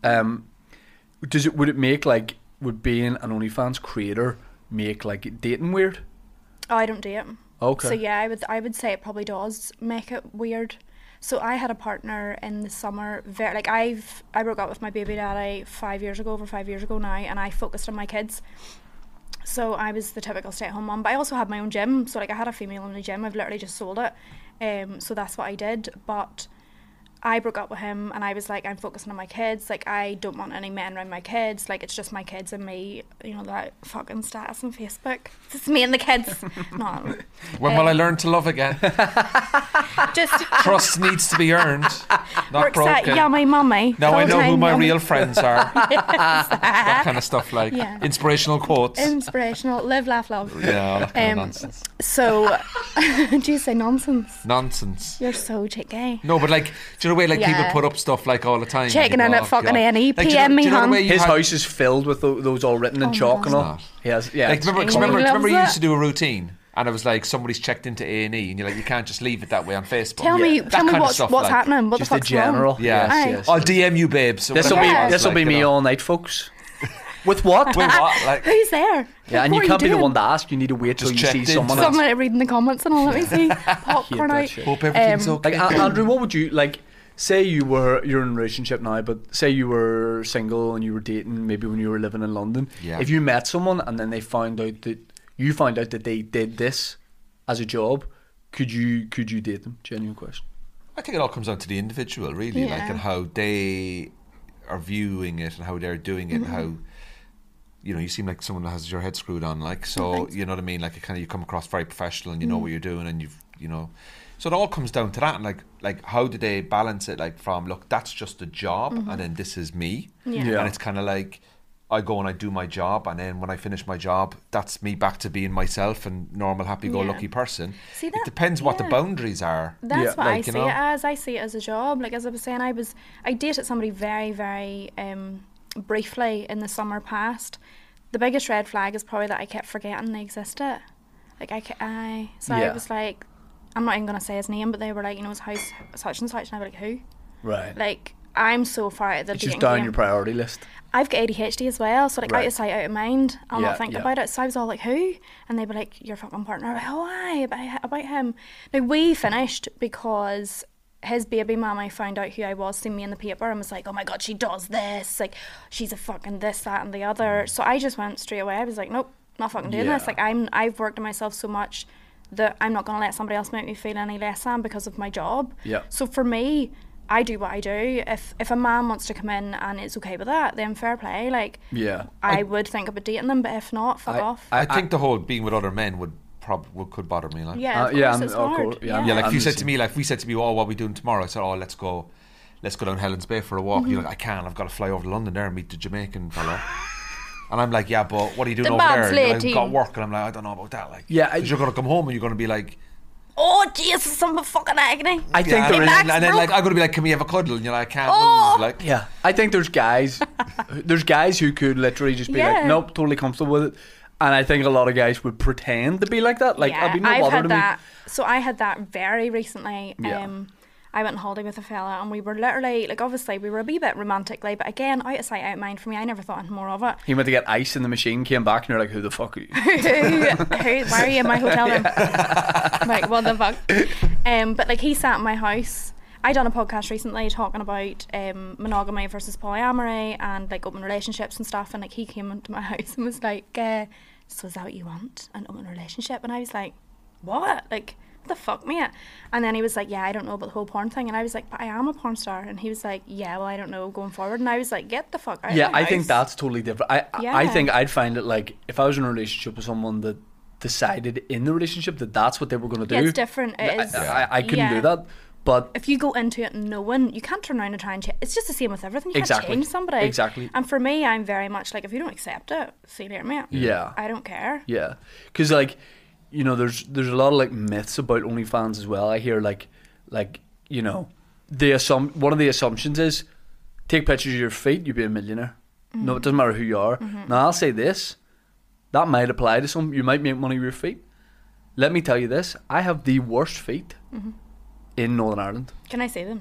Would it make would being an OnlyFans creator make like dating weird? Oh, I don't date. Okay. So yeah, I would say it probably does make it weird. So I had a partner in the summer. I broke up with my baby daddy over 5 years ago now, and I focused on my kids. So I was the typical stay-at-home mum, but I also had my own gym. So like, I had a female-only gym. I've literally just sold it. So that's what I did. But I broke up with him, and I was like, I'm focusing on my kids. Like, I don't want any men around my kids. Like, it's just my kids and me. That fucking status on Facebook. It's me and the kids. No. When will I learn to love again? Just Trust needs to be earned, not works out broken. yummy mummy. Now I know who Full-time my yummy. real friends are. That kind of stuff, like Yeah. inspirational quotes. Inspirational. Live, laugh, love. Yeah, all that kind of Um, nonsense. So, do you say nonsense? Nonsense. You're so cheeky. No, but like, do you know the way like Yeah. people put up stuff like all the time? Checking and in you at go, fucking God. A&E, Like, do you PM know- me, do you know the hon. way you His had- house is filled with those all written in Oh my chalk God. and all. It's not. He has, yeah. Like, do you He remember loves you it. used to do a routine, and it was like somebody's checked into A&E, and you're like, you can't just leave it that way on Facebook. Tell me That kind of what's stuff, what's like, happening. What just the the fuck's general. wrong? Yeah. Aye. Yes. I'll DM you, babes. or This will whatever be it was, this will like, be you me know. all night, folks. With what? With what? Like, Who's there? Yeah, and What you are can't be the doing? one to ask. You need to wait till Just you see checked in. someone else. Someone reading the comments and all. Let me see. Popcorn that out. shit. hope everything's okay. Like Andrew, what would you like? Say you're in a relationship now, but say you were single and you were dating, maybe when you were living in London. Yeah. If you met someone and then you found out that they did this as a job, Could you date them? Genuine question. I think it all comes down to the individual, really, like, Yeah. and how they are viewing it and how they're doing it and how, you know, you seem like someone that has your head screwed on, like, so, you know what I mean, like, it kind of, you come across very professional and you know what you're doing and you know, so it all comes down to that, and like how do they balance it, like, from, look, that's just a job and then this is me, Yeah. and it's kind of like, I go and I do my job, and then when I finish my job, that's me back to being myself and normal, happy-go-lucky person. See, It that- depends what the yeah. boundaries are. That's Yeah. what I Like, see you know? it as. I see it as a job. Like, as I was saying, I dated somebody very, very briefly in the summer past. The biggest red flag is probably that I kept forgetting they existed. Like, I Yeah. was like, I'm not even going to say his name, but they were like, you know, his house, such and such, and I was like, who? Right. Like, I'm so far out of the It's just dating down game. your priority list. I've got ADHD as well, so like Right. out of sight, out of mind. I'll Yeah, not think yeah. about it. So I was all like, who? And they were like, your fucking partner. I'm like, oh, aye, about him. Now, we finished because his baby mama found out who I was, seen me in the paper, and was like, oh my God, she does this. Like, she's a fucking this, that, and the other. So I just went straight away. I was like, nope, not fucking doing Yeah. this. Like, I've worked on myself so much that I'm not going to let somebody else make me feel any less than because of my job. Yeah. So for me, I do what I do. If a man wants to come in and it's okay with that, then fair play. Like, Yeah. I would think about dating them, but if not, fuck off. I think the whole being with other men could bother me, like. Yeah, of yeah, course, it's of hard. course, yeah. Yeah, like if you I'm said the to me, like if we said to me, oh, what are we doing tomorrow? I said, oh, let's go down Helen's Bay for a walk. You're like, I can't. I've got to fly over to London there and meet the Jamaican fella. And I'm like, yeah, but what are you doing The over there? bobsleigh And you're like, team. got work, and I'm like, I don't know about that. Like, Yeah, 'cause you're gonna come home and you're gonna be like, Oh, Jesus, some fucking agony. I think yeah, there is. and then like I'm gonna be like, can we have a cuddle? And you're like, I can't Oh. move. Like, Yeah, I think there's guys who could literally just be like, Yeah. nope, totally comfortable with it. And I think a lot of guys would pretend to be like that. Like, I'd be no I've bother had to that. So I had that very recently. Yeah. I went on holiday with a fella, and we were literally, like, obviously we were a wee bit romantically, but again, out of sight, out of mind for me. I never thought anything more of it. me. He went to get ice in the machine, came back, and you're like, who the fuck are you? Why are you in my hotel room? Like, what the fuck? But like, he sat in my house. I done a podcast recently talking about monogamy versus polyamory and like open relationships and stuff. And like, he came into my house and was like, "So is that what you want? An open relationship?" And I was like, "What? Like, what the fuck, mate?" And then he was like, "Yeah, I don't know about the whole porn thing." And I was like, "But I am a porn star." And he was like, "Yeah, well, I don't know going forward." And I was like, "Get the fuck out!" Yeah, of my I think house." that's totally different. I Yeah. think I'd find it like if I was in a relationship with someone that decided in the relationship that that's what they were going to do. Yeah, it's different. It is. I couldn't Yeah. do that. But If you go into it knowing, you can't turn around and try and change. It's just the same with everything. You Exactly. can't change somebody. Exactly. And for me, I'm very much like, if you don't accept it, see you later, mate. Yeah. I don't care. yeah, because like, you know, there's a lot of like myths about OnlyFans as well. I hear like you know, one of the assumptions is take pictures of your feet, you'll be a millionaire. No, it doesn't matter who you are. Now I'll say this, that might apply to some. You might make money with your feet. Let me tell you this: I have the worst feet in Northern Ireland. Can I see them?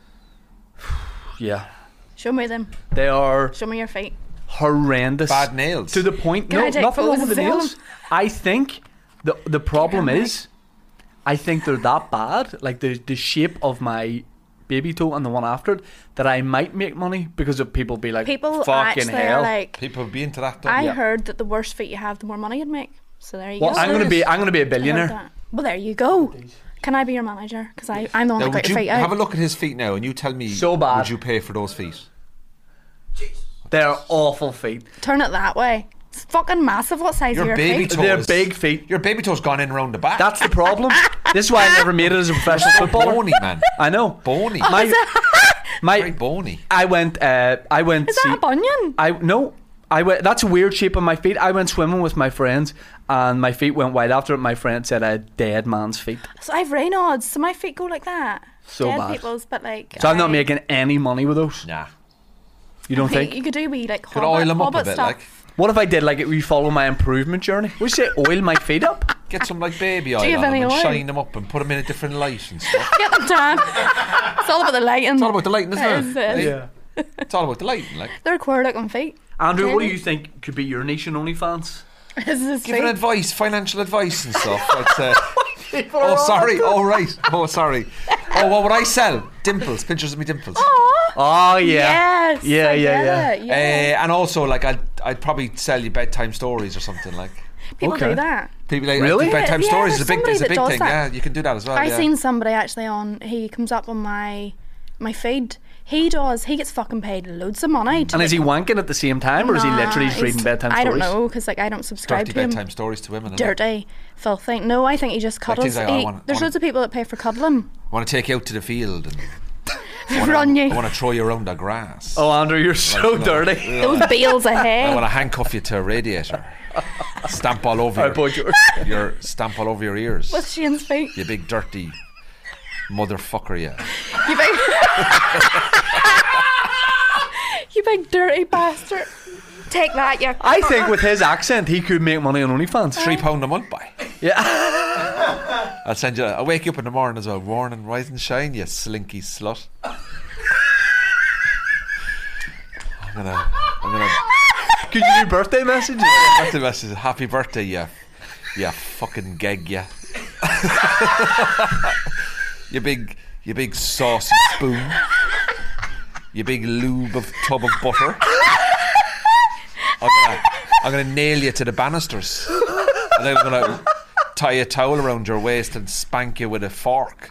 Yeah, Show me them. they are Show me your feet. horrendous. bad nails. To the point. Can No, I take nothing wrong with photos the of them? nails. I think the problem Can I? is, I think they're that bad. Like the shape of my baby toe and the one after it, that I might make money because of people be like, People fucking actually hell. are like, People be into that. Though. I Yeah. heard that the worse feet you have, the more money you'd make. So there you Well, go. I'm gonna be a I heard billionaire. that. Well, there you go. Can I be your manager? Because I'm the one Now, that got would your you feet out. have a look at his feet now, and you tell me, So bad. would you pay for those feet? They're awful feet. Turn it that way. It's fucking massive. What size Your are your baby feet? toe They're is- big feet. Your baby toe's gone in around the back. That's the problem. This is why I never made it as a professional footballer. bony, man. I know. Bony. My Very bony. I went. Is that a bunion? I went. That's a weird shape on my feet. I went swimming with my friends, and my feet went wide after it. My friend said I had dead man's feet. So I've Raynaud's, so my feet go like that. So Dead bad. people's, but like. So I'm not making any money with those. Nah. You don't think? You could do wee like Could oil them up a Hobbit bit, stuff. like. What if I did like we follow my improvement journey? Would you say oil my feet up? Get some like baby oil you have on them any and oil? shine them up and put them in a different light and stuff. Get them tan. It's all about the lighting. It's all about the lighting, isn't It is, it? it is. It's all about the lighting, like. They're queer looking feet. Andrew, what do Really? you think could be your niche in OnlyFans? This is Giving feet. advice, financial advice and stuff. I'd say. Oh, sorry. Oh, right. Oh, sorry. Oh, what would I sell? Dimples. Pictures of me dimples. Oh yeah. Yes. Yeah, I yeah, get yeah. it, yeah. And also, like, I'd probably sell you bedtime stories or something, like. People okay. do that. People like Really? bedtime Yeah, stories there's is a somebody that big does thing. that. Yeah, you can do that as well. I yeah. seen somebody actually on. He comes up on my feed. He gets fucking paid loads of money. To And is he wanking at the same time, or is he Nah, literally just he's- reading bedtime I stories? don't know because like I don't subscribe dirty to him. bedtime stories to women. innit? Dirty, filthy. No, I think he just Like things cuddles. like, I There's want- loads of people that pay for cuddling. I want to take you out to the field and Run you. I want to throw you around the grass. Oh, Andrew, you're so you know, dirty. Those bales of I hay. want to handcuff you to a radiator. Stamp all over Alright, boy, your stamp all over your ears. With Shane's feet. You big dirty motherfucker, yeah. You big, you big dirty bastard. Take that, you. I think with his accent, he could make money on OnlyFans. £3 a month, by. Yeah. I'll wake you up in the morning as well. Morning, rise and shine, you slinky slut. I'm gonna Could you do birthday messages? birthday message. Happy birthday, you fucking geg, yeah. you big saucy spoon. You big lube of tub of butter. I'm gonna nail you to the banisters, and then I'm gonna tie a towel around your waist and spank you with a fork.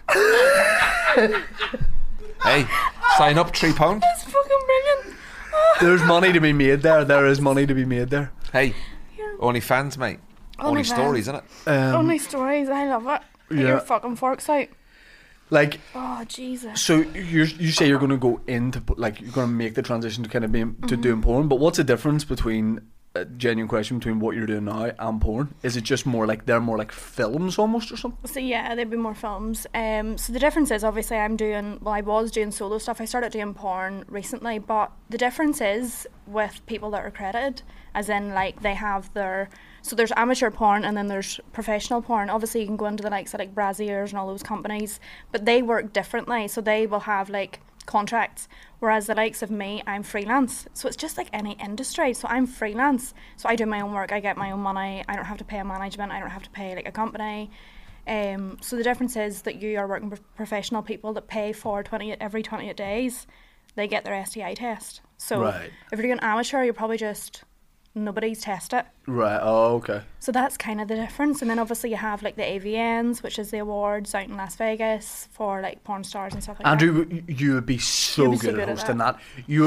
Hey, sign up, £3. That's fucking brilliant. There's money to be made there. There is money to be made there. Hey, OnlyFans, mate. Only OnlyFans. stories, innit? Only stories. I love it. Get yeah. your fucking forks out. Like, Oh Jesus. so you say you're going to go into, like, you're going to make the transition to kind of being to doing porn. But what's the difference between, a genuine question, between what you're doing now and porn? Is it just more like they're more like films almost or something? So yeah, there'd be more films. So the difference is obviously I was doing solo stuff. I started doing porn recently, but the difference is with people that are credited, as in like they have their. So there's amateur porn and then there's professional porn. Obviously you can go into the likes of like Brazzers and all those companies, but they work differently. So they will have like contracts, whereas the likes of me, I'm freelance. So it's just like any industry. So I'm freelance. So I do my own work, I get my own money. I don't have to pay a management, I don't have to pay like a company. So the difference is that you are working with professional people that pay for every 28 days, they get their STI test. So Right. if you're doing amateur, you're probably just nobody's test it. Right. Oh, okay. So that's kind of the difference. And then obviously you have like the AVNs, which is the awards out in Las Vegas for like porn stars and stuff like that. Andrew, you would be so You'd be so good at good at hosting that.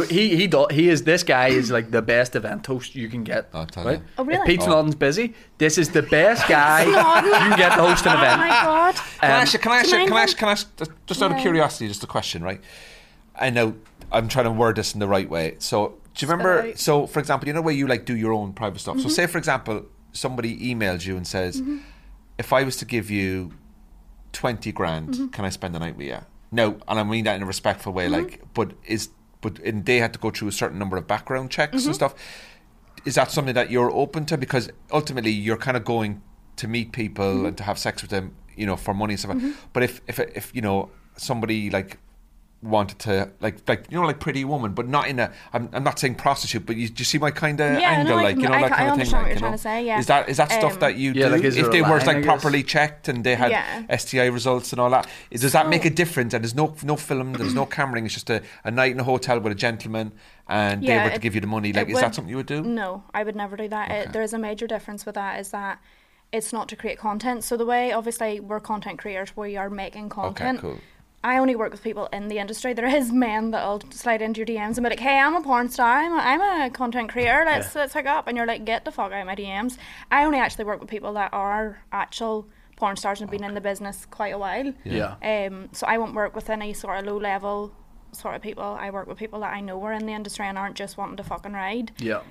This guy is like the best event host you can get. I'll tell right? you. Oh, really? If Pete Snodden's busy, this is the best guy you can get to host an Oh my event. god. Can I ask, just out of Yeah. curiosity, just a question, right? I know I'm trying to word this in the right way. So, do you remember? Spit it out. So, for example, you know where you like do your own private stuff. Mm-hmm. So, say for example, somebody emails you and says, "If I was to give you 20 grand, Mm-hmm. can I spend the night with you?" No, and I mean that in a respectful way. Like, and they had to go through a certain number of background checks Mm-hmm. and stuff. Is that something that you're open to? Because ultimately, you're kind of going to meet people Mm-hmm. and to have sex with them, you know, for money and stuff. But if you know somebody like wanted to like you know like Pretty Woman, but not in a I'm not saying prostitute, but you see my kind of Yeah, angle, no, like you know I that kind of thing. understand Like, what you you're know, trying to say, yeah. is that stuff that you Yeah, do? like, is there If a they were line, like I guess? properly checked and they had Yeah. STI results and all that, does that make So- a difference? And there's no film, there's no cameraing. It's just a night in a hotel with a gentleman, and they Yeah, were to it- give you the money. Like, it is that would- something you would do? No, I would never do that. Okay. There is a major difference with that, is that it's not to create content. So the way, obviously, we're content creators, we are making content. cool. I only work with people in the industry. There is men that'll slide into your DMs and be like, "Hey, I'm a porn star. I'm a content creator. Let's hook up." And you're like, "Get the fuck out of my DMs." I only actually work with people that are actual porn stars and have been in the business quite a while. Yeah. So I won't work with any sort of low level sort of people. I work with people that I know are in the industry and aren't just wanting to fucking ride. Yeah.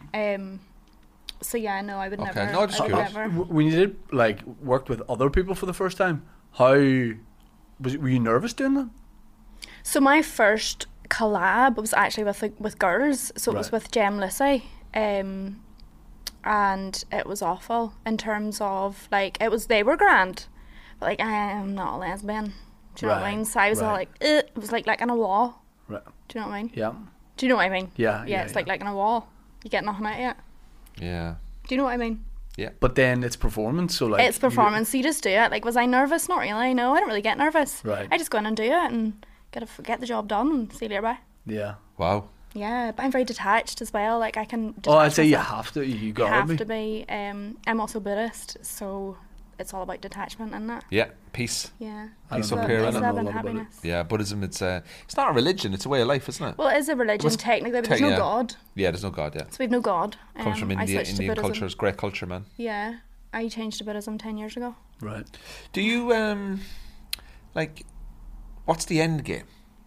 So yeah, no, I would Okay, never. no, just I would curious. never. When you did like worked with other people for the first time, how were you nervous doing that? So my first collab was actually with girls. So it was Right. with Jem Lissy, and it was awful in terms of like they were grand, but like I am not a lesbian. Do you know what I Right, mean? So I was all right. like, it was like on a wall. Right. Do you know what I mean? Yeah. Do you know what I mean? Yeah, Yeah, yeah, it's yeah. like on a wall. You get nothing out of it. Yeah. Do you know what I mean? But then it's performance, so like It's performance. So you just do it. Like, was I nervous? Not really. No, I don't really get nervous. Right. I just go in and do it and get the job done and see you later. Bye. Yeah. Wow. Yeah, but I'm very detached as well. Like I can. Oh, I'd detach say you myself. have to. You You gotta have be. to be. I'm also Buddhist, so it's all about detachment, isn't it? Yeah, peace. Yeah. Peace don't up know. here, I It's don't innit? know a love and lot about it. happiness. Yeah, Buddhism, it's not a religion, it's a way of life, isn't it? Well, it is a religion What's- technically, but there's no yeah. God. Yeah, there's no God, yeah. So we've no God. Comes from I India, switched to Indian Buddhism. culture. It's great culture, man. Yeah, I changed to Buddhism 10 years ago. Right. Do you, like, what's the end game?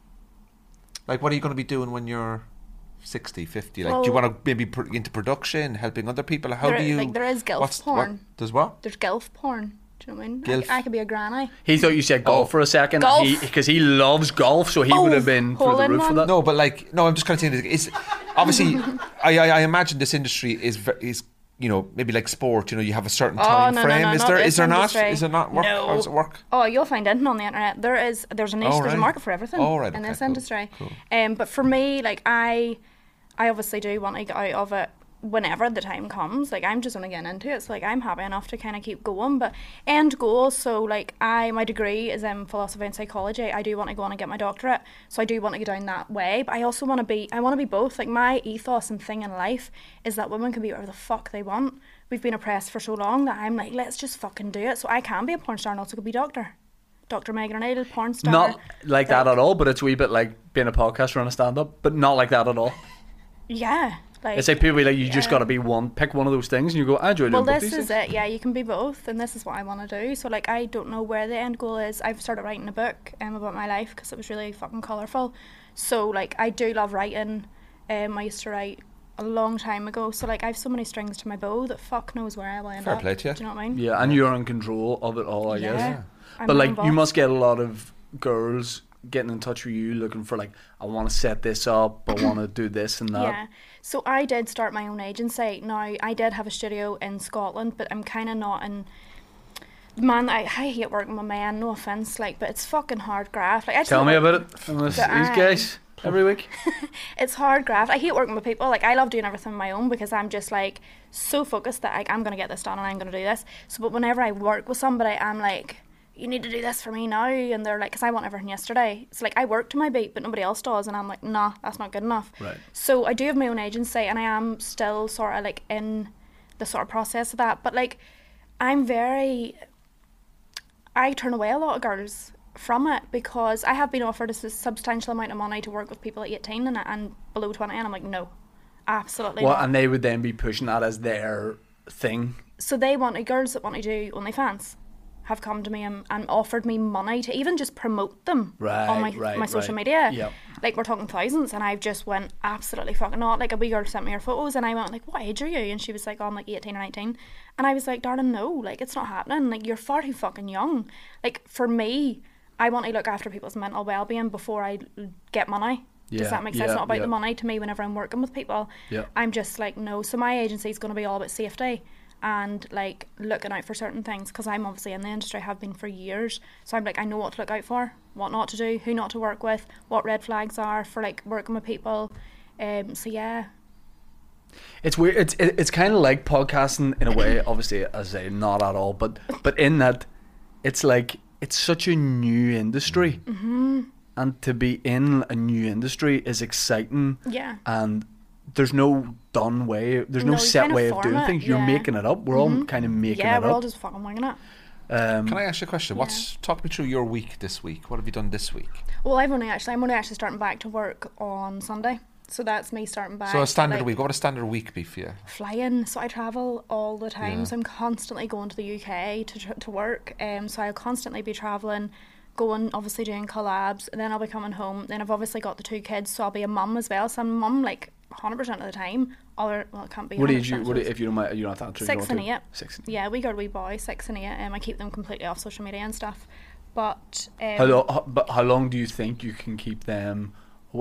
Like, what are you going to be doing when you're 60, 50? Like, do you Well- want to maybe into production, helping other people? How do you... There is gilf What, porn. there's what? There's gilf porn. Do you know what I mean? Gilf. I could be a granny. He thought you said golf for a second. Golf. Because he loves golf, so he would have been through Hole the in roof for one. that. No, but like, no, I'm just kind of saying, it's obviously, I imagine this industry is you know, maybe like sport, you know, you have a certain time no, frame. no, Is not there? this Is there not? industry. Is there not work? No. How does it work? Oh, you'll find anything on the internet. There's a niche, Oh, there's a right. market for everything Oh, right, in okay, this cool, industry. cool. But for me, like I obviously do want to get out of it whenever the time comes. Like I'm just only getting into it, so like I'm happy enough to kind of keep going. But end goal, so like my degree is in philosophy and psychology. I do want to go on and get my doctorate, so I do want to go down that way. But I also want to be both. Like my ethos and thing in life is that women can be whatever the fuck they want. We've been oppressed for so long that I'm like, let's just fucking do it. So I can be a porn star and also could be Dr. Megan O'Neill, porn star. Not like that at all, but it's a wee bit like being a podcaster and a stand-up, but not like that at all. Yeah. Like, It's like people be like, you just got to be pick one of those things, and you go, I enjoy doing well, both this these is things. it. Yeah, you can be both, and this is what I want to do. So, like, I don't know where the end goal is. I've started writing a book about my life because it was really fucking colourful. So, like, I do love writing. I used to write a long time ago. So, like, I have so many strings to my bow that fuck knows where I will end Fair up. play to you. Do you know what I mean? Yeah, and you're in control of it all, I guess. Yeah. I'm But my like, own you boss. must get a lot of girls getting in touch with you, looking for like, I want to set this up, I want to do this and that. Yeah. So I did start my own agency. Now, I did have a studio in Scotland, but I'm kind of not in... Man, I hate working with men, no offence, like, but it's fucking hard graft. Like, I just Tell don't me like- about it from these But guys every week. It's hard graft. I hate working with people. Like, I love doing everything on my own because I'm just like so focused that like, I'm going to get this done and I'm going to do this. So, but whenever I work with somebody, I'm like, you need to do this for me now. And they're like, because I want everything yesterday. It's like, I work to my beat, but nobody else does. And I'm like, nah, that's not good enough. Right. So I do have my own agency and I am still sort of like in the sort of process of that. But like, I turn away a lot of girls from it because I have been offered a substantial amount of money to work with people at 18 and below 20, and I'm like, no, absolutely Well, not. and they would then be pushing that as their thing. So girls that want to do OnlyFans have come to me and offered me money to even just promote them on my social media. Yep. Like, we're talking thousands, and I've just went absolutely fucking not. Like, a wee girl sent me her photos, and I went like, what age are you? And she was like, oh, I'm like 18 or 19. And I was like, darling, no, like, it's not happening. Like, you're far too fucking young. Like, for me, I want to look after people's mental well-being before I get money. Yeah, Does that make sense? yeah, It's not about yeah. the money to me whenever I'm working with people. Yeah. I'm just like, no. So my agency is going to be all about safety and like looking out for certain things because I'm obviously in the industry, have been for years. So I'm like, I know what to look out for, what not to do, who not to work with, what red flags are for like working with people. So yeah. It's weird. It's kind of like podcasting in a way. Obviously, as I say, not at all, but in that, it's like it's such a new industry, and to be in a new industry is exciting. Yeah. And there's no done way. There's no No, you set kinda way of form doing it, things. You're yeah. making it up. We're all kind of making Yeah, it we're all up. just fucking winging it. Can I ask you a question? Talk me through your week this week. What have you done this week? Well, I'm only actually starting back to work on Sunday. So that's me starting back. So a standard like, week. What would a standard week be for you? Flying, so I travel all the time. Yeah. So I'm constantly going to the UK to work. So I'll constantly be traveling, going obviously doing collabs, and then I'll be coming home. Then I've obviously got the 2 kids, so I'll be a mum as well. So I'm a mum like 100% of the time. Well, it can't be. What 100%, age you? so it's If you don't mind, you don't have to answer. 6 and 8. 6 and 8. Yeah, we got a wee boy, 6 and 8. I keep them completely off social media and stuff. But How long do you think you can keep them?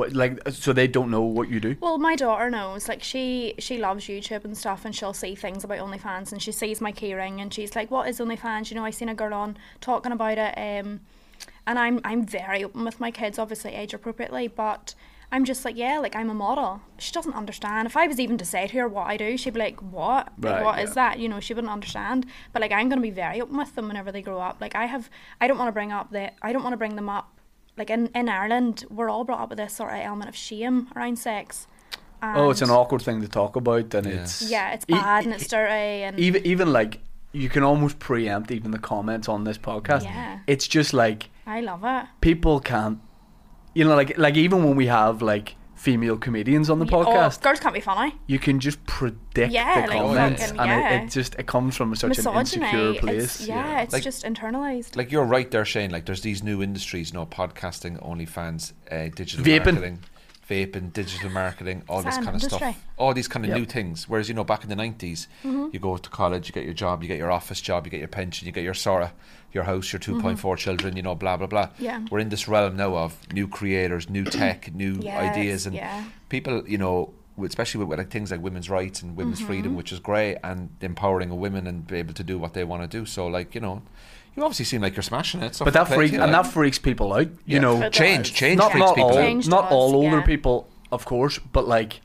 So they don't know what you do? well, my daughter knows. Like she loves YouTube and stuff, and she'll see things about OnlyFans, and she sees my keyring, and she's like, "What is OnlyFans?" You know, I seen a girl on talking about it. And I'm very open with my kids, obviously age appropriately, but I'm just like, yeah, like I'm a model. She doesn't understand. If I was even to say to her what I do, she'd be like, what? Like, Right, what is yeah. that? You know, she wouldn't understand. But like, I'm going to be very open with them whenever they grow up. Like I don't want to bring them up. Like in Ireland, we're all brought up with this sort of element of shame around sex. Oh, it's an And awkward thing to talk about, and Yeah. it's yeah, it's bad and it's dirty and even like you can almost preempt even the comments on this podcast. Yeah. It's just like I love it. people can't, you know, like even when we have like female comedians on the podcast, Oh, girls can't be funny. you can just predict Yeah, the like comments, fucking- and yeah. it comes from such an Misogyny. insecure place. It's Like- just internalized. Like you're right there, Shane. Like there's these new industries, podcasting, OnlyFans, digital Vaping. marketing, vaping, digital marketing, all this It's an kind of stuff. industry. All these kind of Yep. new things. Whereas back in the 90s, you go to college, you get your job, you get your office job, you get your pension, you get your SORA, your house, your 2.4 children, blah blah blah. Yeah. We're in this realm now of new creators, new tech, new Yes, ideas, and yeah. people, especially with like things like women's rights and women's freedom, which is great, and empowering women and be able to do what they want to do. So like you obviously seem like you're smashing it. So But that fair play to freaks you, and like. that freaks people out. You Yeah. know, It change does. not freaks not people all out. Change not does, all older yeah. people, of course, but like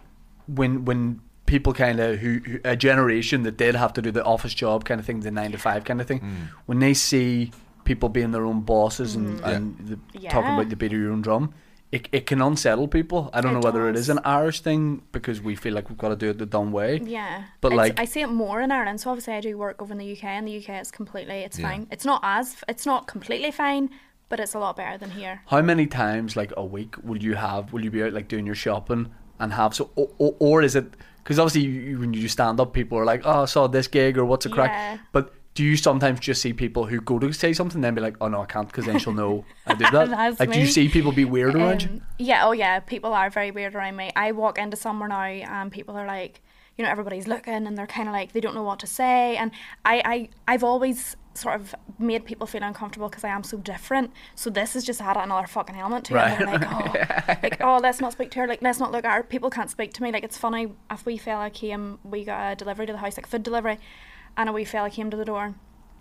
when people kind of who a generation that did have to do the office job kind of thing, the 9 to 5 kind of thing, when they see people being their own bosses and talking Yeah. about the beat of your own drum, it can unsettle people. I don't know It whether it does. is an Irish thing because we feel like we've got to do it the dumb way. Yeah, But, like- I see it more in Ireland. So obviously, I do work over in the UK, and the UK is it's Yeah. fine. It's not completely fine, but it's a lot better than here. How many times like a week will you be out like doing your shopping and have or is it because obviously when you do stand up people are like, oh, I saw this gig or what's a crack, Yeah. but do you sometimes just see people who go to say something then be like, oh no, I can't because then she'll know I did that? That's Like do you me. see people be weird around you? Yeah, oh yeah, people are very weird around me. I walk into somewhere now and people are like, everybody's looking and they're kind of like, they don't know what to say. And I've always sort of made people feel uncomfortable because I am so different. So this has just added another fucking element to Right. it. And they're like, oh, let's not speak to her. Like, let's not look at her. People can't speak to me. Like, it's funny, a wee fella came, we got a delivery to the house, like food delivery, and a wee fella came to the door.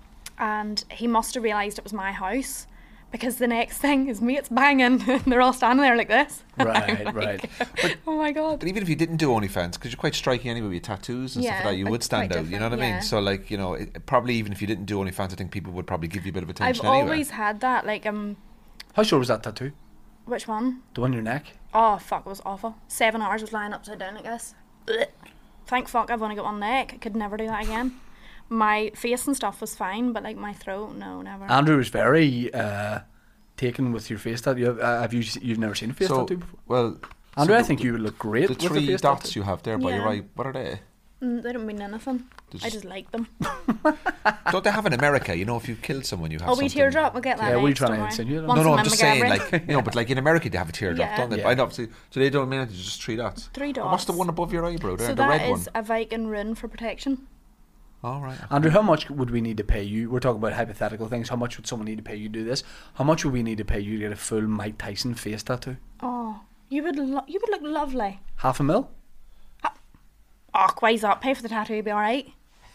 And he must have realised it was my house because the next thing is mates banging and they're all standing there like this. Right, I'm right. Oh my God. But even if you didn't do OnlyFans, because you're quite striking anyway with your tattoos and stuff Yeah, like that, you I'm would stand quite out. You know what I different, mean? yeah. So like probably even if you didn't do OnlyFans, I think people would probably give you a bit of I've attention anyway. always had that, like, How sure was that tattoo? which one? The one on your neck? Oh, fuck, it was awful. 7 hours was lying upside down like this. Ugh. Thank fuck I've only got one neck. I could never do that again. My face and stuff was fine, but like my throat, no, never. Andrew was very taken with your face tattoo. You've never seen a face So, tattoo before? well, Andrew, so I think you would look great the with a three face dots tattoo. you have there by your Yeah. eye, what are they? They don't mean anything. I just like them. Don't they have in America? If you've killed someone, you have Oh, we something. teardrop. We'll get that. Yeah, what are you next, trying to don't worry. insinuate? Once No, I'm I'm in just saying, McGarry. like, but like in America they have a teardrop, Yeah. don't they? Yeah. I know, so they don't mean it, it's just 3 dots. 3 And what's the dots. one above your eyebrow there? So the red that one? is a Viking rune for protection. All right. Andrew, how much would we need to pay you? We're talking about hypothetical things. How much would someone need to pay you to do this? How much would we need to pay you to get a full Mike Tyson face tattoo? Oh, you would look lovely. $500,000? Oh, quite up. Pay for the tattoo, you'll be alright.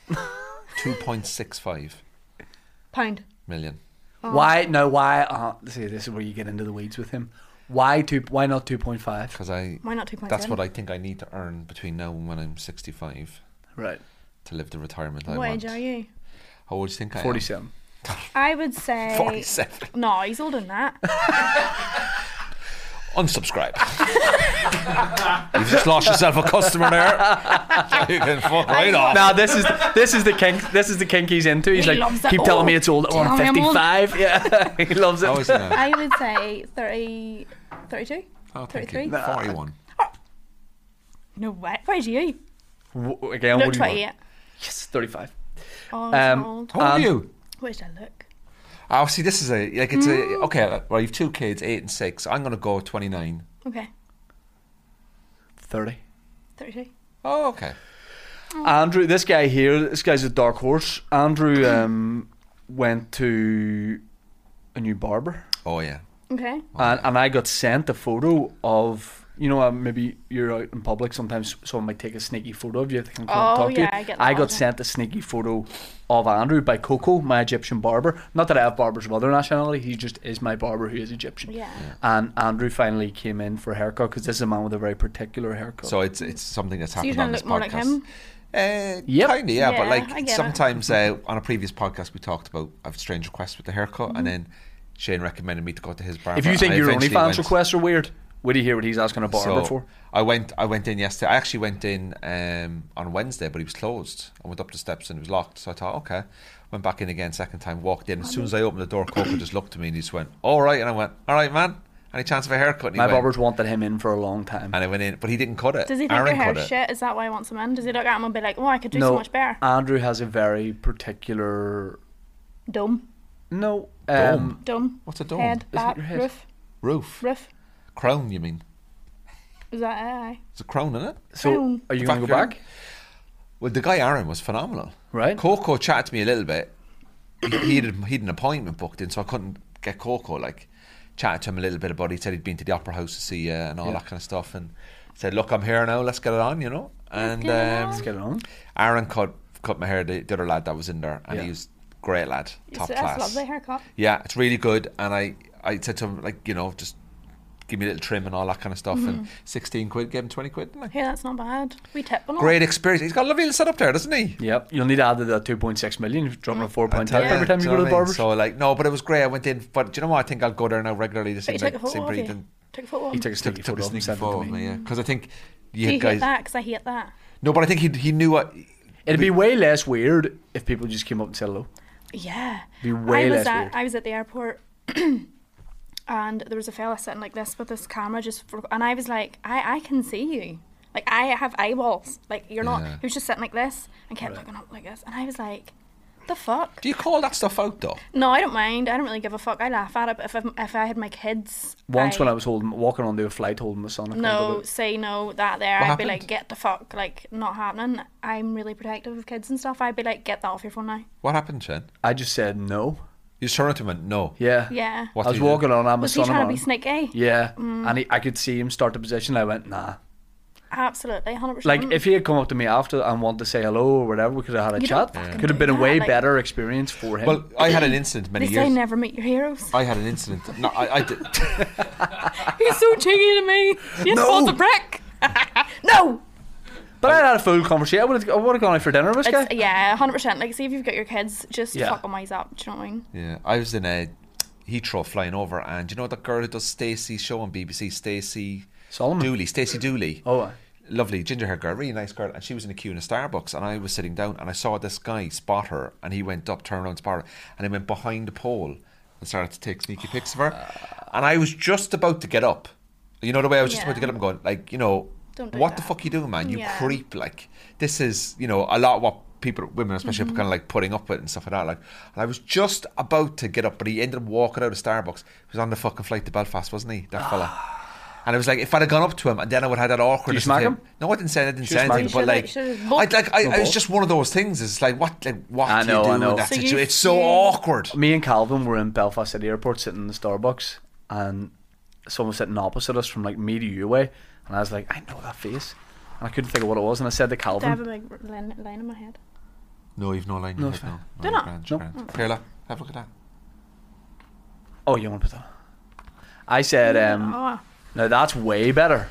2.65 Pound. million. Why? No, why? See, this is where you get into the weeds with him. Why not 2.5? Because Why not 2.7? that's what I think I need to earn between now and when I'm 65 Right. to live the retirement I What want. age are you? How old do you think I am? 47. I would say 47. No, he's older than that. Unsubscribe. You've just lost yourself a customer there. You can fuck right off. Nah, this is the kink. This is the kink he's into. He's He like, loves it. keep telling me Oh, it's old. Oh, I'm tell me I'm old. 55. Yeah, he loves it. How is it now? I would say 30, 32. Oh, thank 33. you. 41. No way. Where's you? Again, Look what do you 28. want? Yes, 35. Oh, that's Um, old. How old are you? Where's that look? Oh, see, this is okay. Well, you've 2 kids, 8 and 6. I'm going to go 29. Okay. 30. 32. Oh, okay. Andrew, this guy's a dark horse. Andrew went to a new barber, Oh, yeah. Okay. and I got sent a photo of, maybe you're out in public, sometimes someone might take a sneaky photo of you. They can come Oh, talk to you. yeah, I get that I all got the time. sent a sneaky photo of Andrew by Coco, my Egyptian barber. Not that I have barbers of other nationality, he just is my barber who is Egyptian. Yeah. And Andrew finally came in for a haircut because this is a man with a very particular haircut. So it's something that's So you're happened trying on to this look more like podcast. him? Yep. Kind of, yeah. But Yeah, I like get it. sometimes on a previous podcast we talked about a strange request with the haircut, Mm-hmm. and then Shane recommended me to go to his barber. if you think and I your eventually OnlyFans went- requests are weird, Would you hear what he's asking a barber So for? I went in yesterday. I actually went in on Wednesday, but he was closed. I went up the steps and it was locked. So I thought, okay. Went back in again, second time, walked in. As soon as I opened the door, Coco just looked at me and he just went, all right. And I went, all right, man. Any chance of a haircut? And he My went, barber's wanted him in for a long time. and I went in, but he didn't cut it. Does he think Aaron your hair's cut it. shit? Is that why he wants him in? Does he look at him and be like, oh, I could do so much better? Andrew has a very particular... Dome. No. Dome? Dome. What's a dome? Head, it back, your head? roof. Roof. Roof. Crown, you mean? Is that it? Aye. It's a crown, isn't it? So, Crown. are you The going to go backyard. back? Well, the guy Aaron was phenomenal. Right. Coco chatted to me a little bit. He'd an appointment booked in, so I couldn't get Coco. Like, chatted to him a little bit about it. He said he'd been to the Opera House to see you and all Yeah. that kind of stuff. And said, look, I'm here now. Let's get it on, you know. And Let's get it on. Aaron cut my hair. The other lad that was in there, and Yeah. he was great lad, top That's class. lovely haircut. Yeah, it's really good. And I said to him, like, you know, just give me a little trim and all that kind of stuff. And 16 quid, gave him 20 quid. Didn't I? Hey, that's not bad. We tip on it. Great experience. He's got a lovely little setup there, doesn't he? Yep. You'll need to add to that 2.6 million. You're dropping a 4.10 Yeah, every time you do go to know the what I mean? barber's. So like, no, but it was great. I went in, but do you know what? I think I'll go there now regularly to see But you took a like photo of Breed you. and Took a photo of He him. took a took sneaky a photo of him sneaky and sent it photo to of me. me, yeah. Because I think Do you you guys. hate that? Because I hate that. No, but I think he knew what. It'd be way less weird if people just came up and said hello. Yeah. Be way I was less weird. I was at the airport and there was a fella sitting like this with this camera and I was like, I can see you. Like, I have eyeballs. Like, you're not. Yeah. He was just sitting like this and kept looking up like this. And I was like, the fuck? Do you call that stuff out though? No, I don't mind. I don't really give a fuck. I laugh at it. But if I had my kids. Once when I was walking onto a flight holding my son. I No, say no, that there. What I'd be happened? like, get the fuck. Like, not happening. I'm really protective of kids and stuff. I'd be like, get that off your phone now. What happened, Shane? I just said no. You just turned to him and went, no. Yeah. Yeah. What I was did you do? walking on. I'm a Was he son trying of to be mine. sneaky? Yeah. And I could see him start the position. I went, nah. Absolutely, 100%. Like, if he had come up to me after and wanted to say hello or whatever, we could have had a You chat. don't fucking Could have do been a that, way like- better experience for him. Well, I had an incident many they years. say never meet your heroes. I had an incident. No, I did. He's so cheeky to me. She's No. called the prick. No. but I had a full conversation. I would have gone out for dinner with this guy. It's, yeah, 100%. Like, see if you've got your kids, just Yeah. fuck them eyes up. Do you know what I mean? Yeah, I was in a Heathrow flying over, and you know that girl who does Stacey's show on BBC, Stacey Solomon. Dooley, Stacey Dooley. Oh, Lovely ginger hair girl, really nice girl, and she was in a queue in a Starbucks, and I was sitting down, and I saw this guy spot her, and he went up, turned around, spot her, and he went behind the pole and started to take sneaky pics of her, and I was just about to get up. You know the way I was just Yeah. about to get up and going, like, you know, Don't do what the that. fuck you doing, man? You Yeah. creep! Like, this is, you know, a lot of what people, women especially, Mm-hmm. kind of like putting up with and stuff like that. Like, and I was just about to get up, but he ended up walking out of Starbucks. He was on the fucking flight to Belfast, wasn't he? That fella. And I was like, if I'd have gone up to him, and then I would have had that awkwardness. smack with him? No, I didn't say anything. Should've Anything, smacked but him. like, Should've- I No was balls. just one of those things. It's like, what do I you know, do I know. in that So you- situation? It's so you- awkward. me and Calvin were in Belfast City Airport sitting in the Starbucks, and someone was sitting opposite us from like me to you away, and I was like, I know that face, and I couldn't think of what it was, and I said to Do I have Calvin, a big line in my head? No, you've no line. No, No, it's no, fine. Do no, not? grand, No. grand. Carla, have a look at that. "Oh, you want to put that?" I said, Oh, "Now that's way better."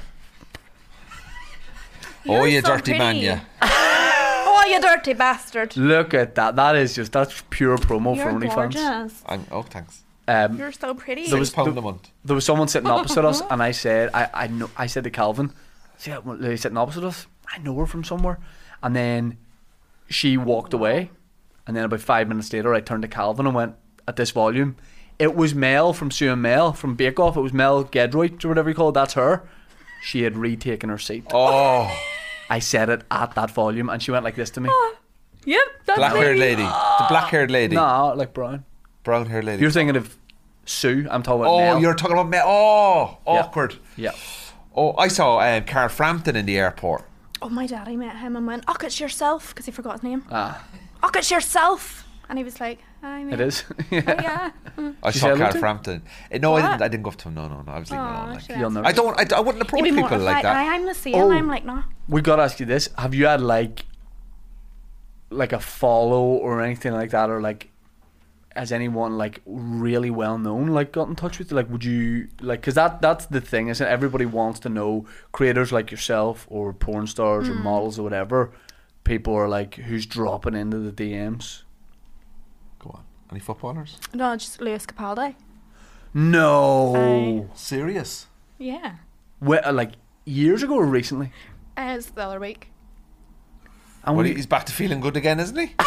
Oh, you're you so dirty man, pretty. yeah. Oh, you dirty bastard. Look at that. That's pure promo You're for OnlyFans. gorgeous. Oh, thanks. You're so pretty. There was- £6 a month. There was someone sitting opposite us, and I said, I said to Calvin, "See that lady sitting opposite us? I know her from somewhere." And then she walked away, and then about 5 minutes later, I turned to Calvin and went, at this volume, it was Mel from Sue and Mel from Bake Off. It was Mel Gedroit or whatever you call it. That's her. She had retaken her seat. Oh, I said it at that volume, and she went like this to me. Yep, that's black-haired me. lady. The black-haired lady. Nah, like brown. Brown-haired lady. You're thinking of Sue. I'm talking about Oh, Mel. you're talking about me. Oh, Yeah. awkward. Yeah. Oh, I saw Carl Frampton in the airport. Oh, my daddy met him and went, "Oh, it's yourself," because he forgot his name. Ah, "Oh, it's yourself," and he was like, "Hi, mate." it is. Oh, yeah. I Did saw you say hello Carl to him? Frampton. No, I What? didn't. I didn't go up to him. No. I was leaving it alone. Like. shit. You'll never. I wouldn't approach You'd be people like mortified. that. I'm the same. Oh. I'm like, nah. We got to ask you this: have you had like a follow or anything like that, or like has anyone like really well known like got in touch with you? Like, would you like? Because that's the thing, isn't it? Everybody wants to know creators like yourself or porn stars or models or whatever. People are like, who's dropping into the DMs? Go on. Any footballers? No, just Lewis Capaldi. No. Serious? Yeah. Like years ago or recently? It's the other week. And Well, we- he's back to feeling good again, isn't he?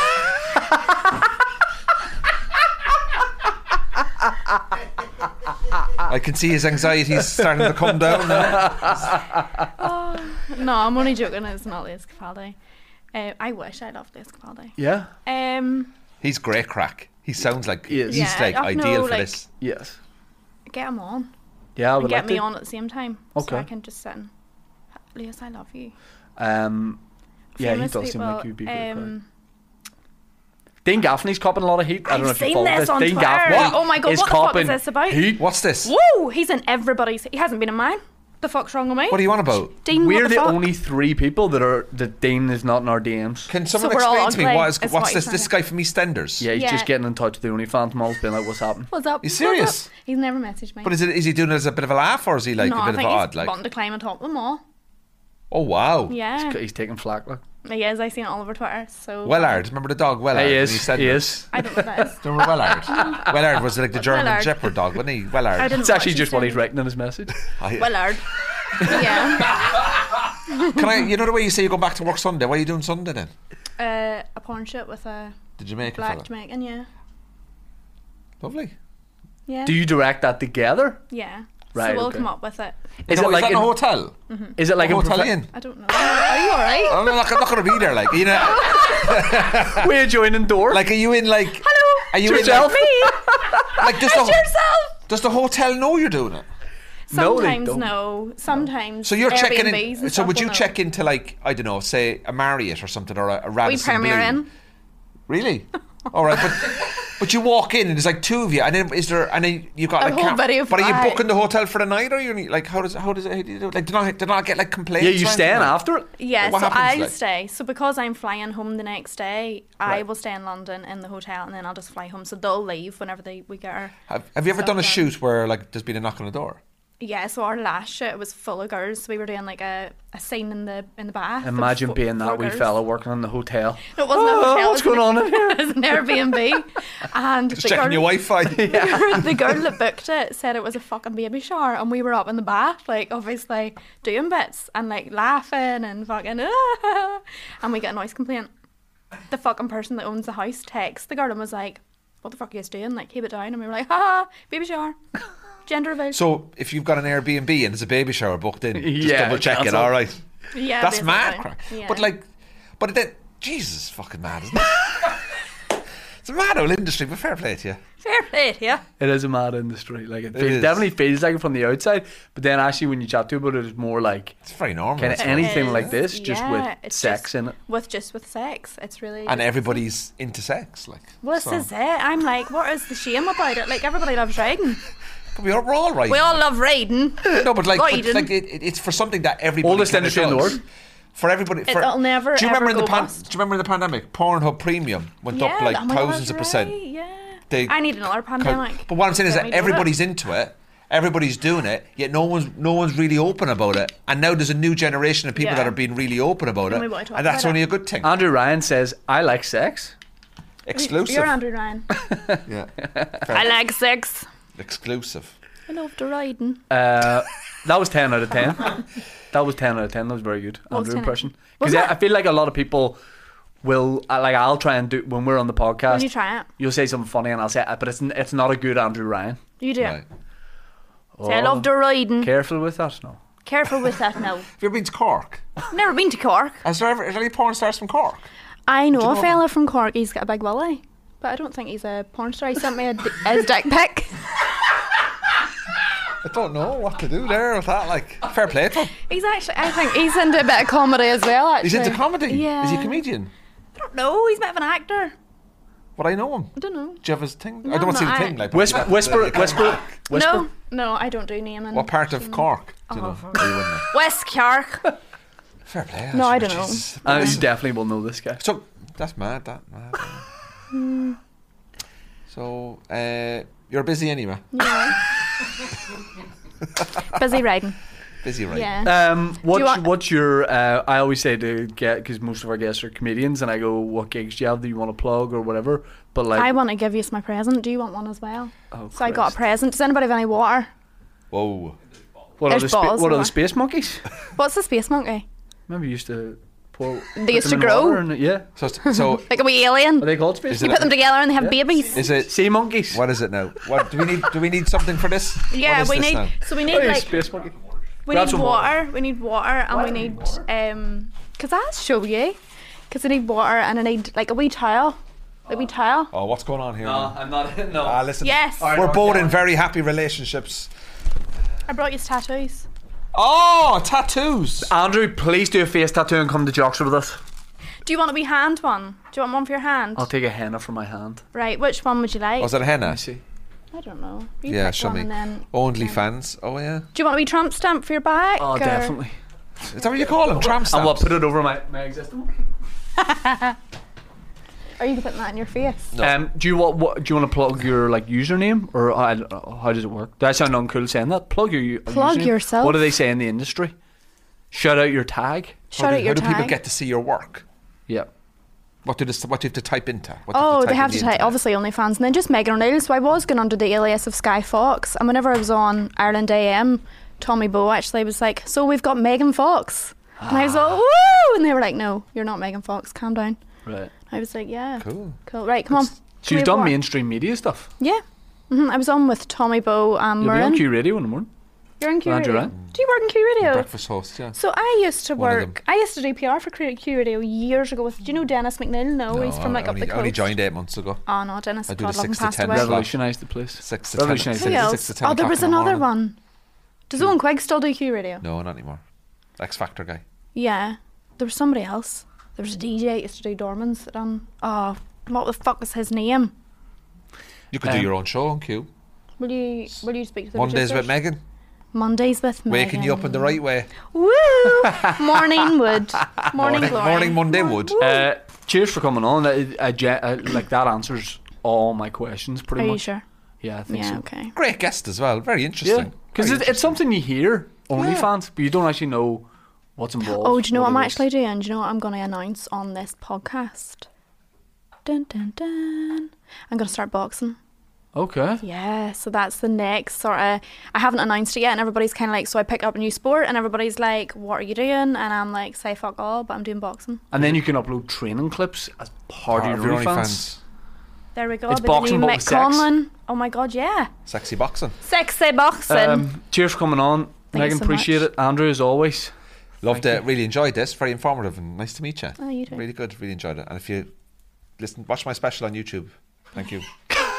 I can see his anxiety's starting to come down now. No, I'm only joking. It's not Lewis Capaldi. I wish I loved Lewis Capaldi. yeah. He's great crack. He sounds like He is. he's Yeah, like I know, ideal for like- this. Yes. Get him on. Yeah, I And would get like me to. on at the same time. So Okay. I can just sit and... Lewis, I love you. Yeah, he Famous does seem like people, he'd be good. um, Dean Gaffney's copping a lot of heat. I don't know I've if you seen follow this this. on Dean Twitter. Gaffney Oh my God, is what the fuck is copping this about? heat. What's this? Woo! He's in everybody's... He hasn't been in mine. The fuck's wrong with me? What are you on about? Dean, We're what the fuck? only 3 people that Dean is not in our DMs. Can someone we're all explain to me ugly, what is what's what this? he's This saying. guy from EastEnders. Yeah, he's Yeah. just getting in touch with the OnlyFans models, being like, "What's happening?" What's up? You What's serious? up? He's never messaged me. But is he doing it as a bit of a laugh, or is he like no, a I bit of think odd? he's Like, wanting to climb on top of them all. oh wow, Yeah. He's taking flack. Like. He is. I seen it all over Twitter. So Wellard. Remember the dog Wellard? He in is. EastEnders? He is. I don't know what that is. Do you remember Wellard? Wellard was like the German Wellard. shepherd dog, wasn't he? I Wellard. didn't It's watch actually just what he's EastEnders. writing in his message. Willard. Yeah. Can I? You know the way you say you go back to work Sunday. What are you doing Sunday then? A porn shoot with a The Jamaican black fella. Jamaican. Yeah. Lovely. Yeah. Do you direct that together? Yeah. Right, So we'll okay. come up with it. Is No, it like that in a in- hotel? Is it like A a hotel profe- in? I don't know. Are you alright? I'm not going to be there. Like, you know, We're joining door. like, are you in like? Hello. Are you Yourself? in like? Does It's the yourself. does the hotel know you're doing it? No, they Sometimes don't. no. Sometimes. So you're checking Airbnbs in. and So stuff would will you know. check into like, I don't know, say a Marriott or something, or a We Radisson premiere Blu? in. Really? All right, but you walk in and there's like 2 of you, and then you got A like whole video But are you fly. booking the hotel for the night, or you like how do you do it? Like do not get like complaints? Yeah, you or staying anything? after it? Yeah, What so happens, I'll like? stay. So because I'm flying home the next day, I Right. will stay in London in the hotel, and then I'll just fly home. So they'll leave whenever we get our. Have you ever stuff done a done. shoot where like there's been a knock on the door? Yeah, so our last shoot was full of girls. So we were doing like a scene in the bath. There was Imagine being that four wee girls. fella working in the hotel. No, it wasn't a hotel. What's it was going on in here? It was an Airbnb, and Just the checking girl, your Wi-Fi. the girl that booked it said it was a fucking baby shower, and we were up in the bath, like obviously doing bits and like laughing and fucking, and we get a noise complaint. The fucking person that owns the house texts the girl and was like, "What the fuck are you guys doing? Like, keep it down." And we were like, "Ha, baby shower, gender reveal." So if you've got an Airbnb and there's a baby shower booked in, just Yeah, double check it. cancel. All right, Yeah, that's basically. mad. Crack. Yeah. But then Jesus, fucking mad, isn't it? It's a mad old industry, but fair play to you. Fair play, yeah. It is a mad industry. Like it, is. definitely feels like it from the outside, but then actually when you chat to about it, it's more like It's very normal. kind of isn't it? anything It like is, this, just yeah, with it's sex just in it. with sex. It's really And just- everybody's into sex, like. Well, this so. is it. I'm like, what is the shame about it? Like, everybody loves riding. But we're all right. We all love riding. No, but like, Riding. it's for something that everybody. Oldest kinda industry in the does. world. For everybody. For, It'll never, Do you remember ever in the go bust. Do you remember in the pandemic? Pornhub Premium went up like oh my God, thousands of that's percent. right, yeah. They- I need another pandemic. But what I'm saying is Get that me to do everybody's it. into it. Everybody's doing it, yet no one's really open about it. And now there's a new generation of people Yeah. that are being really open about And it, we want to talk and that's about only it. a good thing. Andrew Ryan says, "I like sex." Exclusive. You're Andrew Ryan. Yeah. I like sex. Exclusive. I love the riding. That was 10 out of 10. That was 10 out of 10. That was very good. What was Andrew 10? impression. Was Because it? I feel like a lot of people will, like, I'll try and do, when we're on the podcast, When you try it, you'll say something funny and I'll say, but it's not a good Andrew Ryan. you do. Right. Say, I love the riding. Careful with that, no. Careful with that now. Have you ever been to Cork? Never been to Cork. Is there any porn stars from Cork? I know you a know fella from Cork. He's got a big willy, but I don't think he's a porn star. He sent me his dick pic. I don't know what to do there with that. Like, fair play to him. He's actually, I think he's into a bit of comedy as well. Actually, He's into comedy. Yeah. Is he a comedian? I don't know. He's a bit of an actor. Would I know him? I don't know. Do you have his thing? No, I don't want to no, see the I- thing. Like, Whisper. No, I don't do naming. What part of Cork? Do you know? Oh. Are you in there? West Cork. Fair play. No, I actually, don't know. Jesus. You definitely will know this guy. So that's mad. That mad. So you're busy anyway. Yeah. Busy riding. Busy, right? Yeah. What's your? I always say to get, because most of our guests are comedians, and I go, "What gigs do you have that you want to plug or whatever?" But like, I want to give you my present. Do you want one as well? oh, So I got a Christ. present. Does anybody have any water? Whoa. What are There's the balls what are in the it. space monkeys? What's the space monkey? Remember you used to pour. They used to grow. Yeah. So Like a wee alien. Are they called space? Is You it put them together and they have babies. is it? Sea monkeys. What is it now? What do we need something for this? Yeah, What is we this need. now? So we Oh, need yeah, like space monkey. we Grab need some water. We need water, and we need Because I'll show you. Because I need water and I need like a wee towel. A wee towel. Oh, what's going on here? No, I'm not. No. Listen. Yes. We're both in very happy relationships. I brought you tattoos. Oh, tattoos. Andrew, please do a face tattoo and come to Joxer with us. Do you want a wee hand one? Do you want one for your hand? I'll take a henna from my hand. Right. Which one would you like? Was it a Let henna? me see. I don't know. You Yeah, pick show one me. and then- OnlyFans. Oh yeah. Do you want a wee tramp stamp for your back? Oh, or- definitely. Is that what you call them? Tramp And what? stamps? Put it over my existing one. Or you can put that in your face. No. Do you want to plug your like username or I don't know, how does it work? Do I sound uncool saying that? Plug your Plug username. yourself. What do they say in the industry? Shout out your tag. Shout out your How do people tag. get to see your work? Yeah. What do you have to type into? What Oh, they in have the to type internet? obviously OnlyFans and then just Megan O'Neill. So I was going under the alias of Sky Fox, and whenever I was on Ireland AM, Tommy Bow actually was like, "So we've got Megan Fox," and I was like, "Woo!" And they were like, "No, you're not Megan Fox. Calm down." Right. I was like, "Yeah, Cool. cool. Right, come on." So you've Wait, done what? mainstream media stuff. Yeah. I was on with Tommy Bow and You'll be on Murren. Q Radio in the morning. You're in Q Andrew, Radio. right? Do you work in Q Radio? Breakfast host, yeah. So I used to One of them. work. I used to do PR for Q Radio years ago. With do you know Dennis McNeil? No, he's from like up the I only coast. joined 8 months ago. Oh no, Dennis. I do God the love him, 6 to passed 10 away. slot. Revolutionised the place. 6 to Revolutionised 10. Who 6 else? to 10 Oh, there o'clock was in the another morning. one. Does Owen Quigg still do Q Radio? No, not anymore. X Factor guy. Yeah, there was somebody else. There was a DJ that used to do Dormans. Oh, what the fuck was his name? You could do your own show on Q. Will you speak to the Mondays producers? with Megan. Mondays with Megan. Waking you up in the right way. Woo! Morning wood. Morning glory. Morning Monday would. Cheers for coming on. Like that answers all my questions pretty Are much. you sure? Yeah, I think Yeah. so. Okay. Great guest as well. Very Yeah, interesting. because Very it's something you hear OnlyFans, but you don't actually know what's involved. Oh, do you know what I'm it is. actually doing? Do you know what I'm going to announce on this podcast? Dun dun dun. I'm going to start boxing. Okay. Yeah, so that's the next sort of. I haven't announced it yet, and everybody's kind of like, so I pick up a new sport, and everybody's like, what are you doing? And I'm like, say fuck all, but I'm doing boxing. And then you can upload training clips as part of your OnlyFans. There we go. It's I'll be boxing, the but new with Mick sex. Conlon. Oh my god, yeah. Sexy boxing. Sexy boxing. Cheers for coming on. Thank you Megan, so appreciate much. it. Andrew, as always. Loved it. Really enjoyed this. Very informative and nice to meet you. Oh, you too. Really good. Really enjoyed it. And if you listen, watch my special on YouTube. Thank you.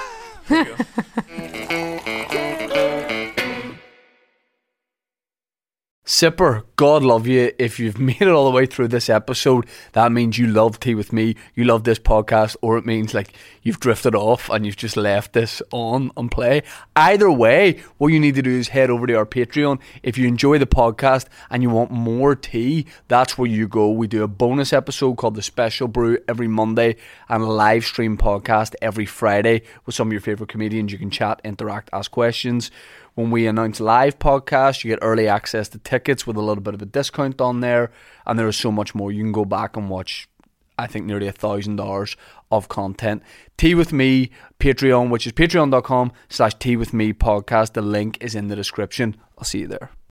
Sipper, God love you. If you've made it all the way through this episode, that means you love Tea With Me, you love this podcast, or it means like you've drifted off and you've just left this on and play. Either way, what you need to do is head over to our Patreon. If you enjoy the podcast and you want more tea, that's where you go. We do a bonus episode called The Special Brew every Monday and a live stream podcast every Friday with some of your favourite comedians. You can chat, interact, ask questions. When we announce live podcasts, you get early access to tickets with a little bit of a discount on there, and there is so much more. You can go back and watch, I think, nearly 1,000 hours of content. Tea With Me Patreon, which is patreon.com/Tea With Me podcast. The link is in the description. I'll see you there.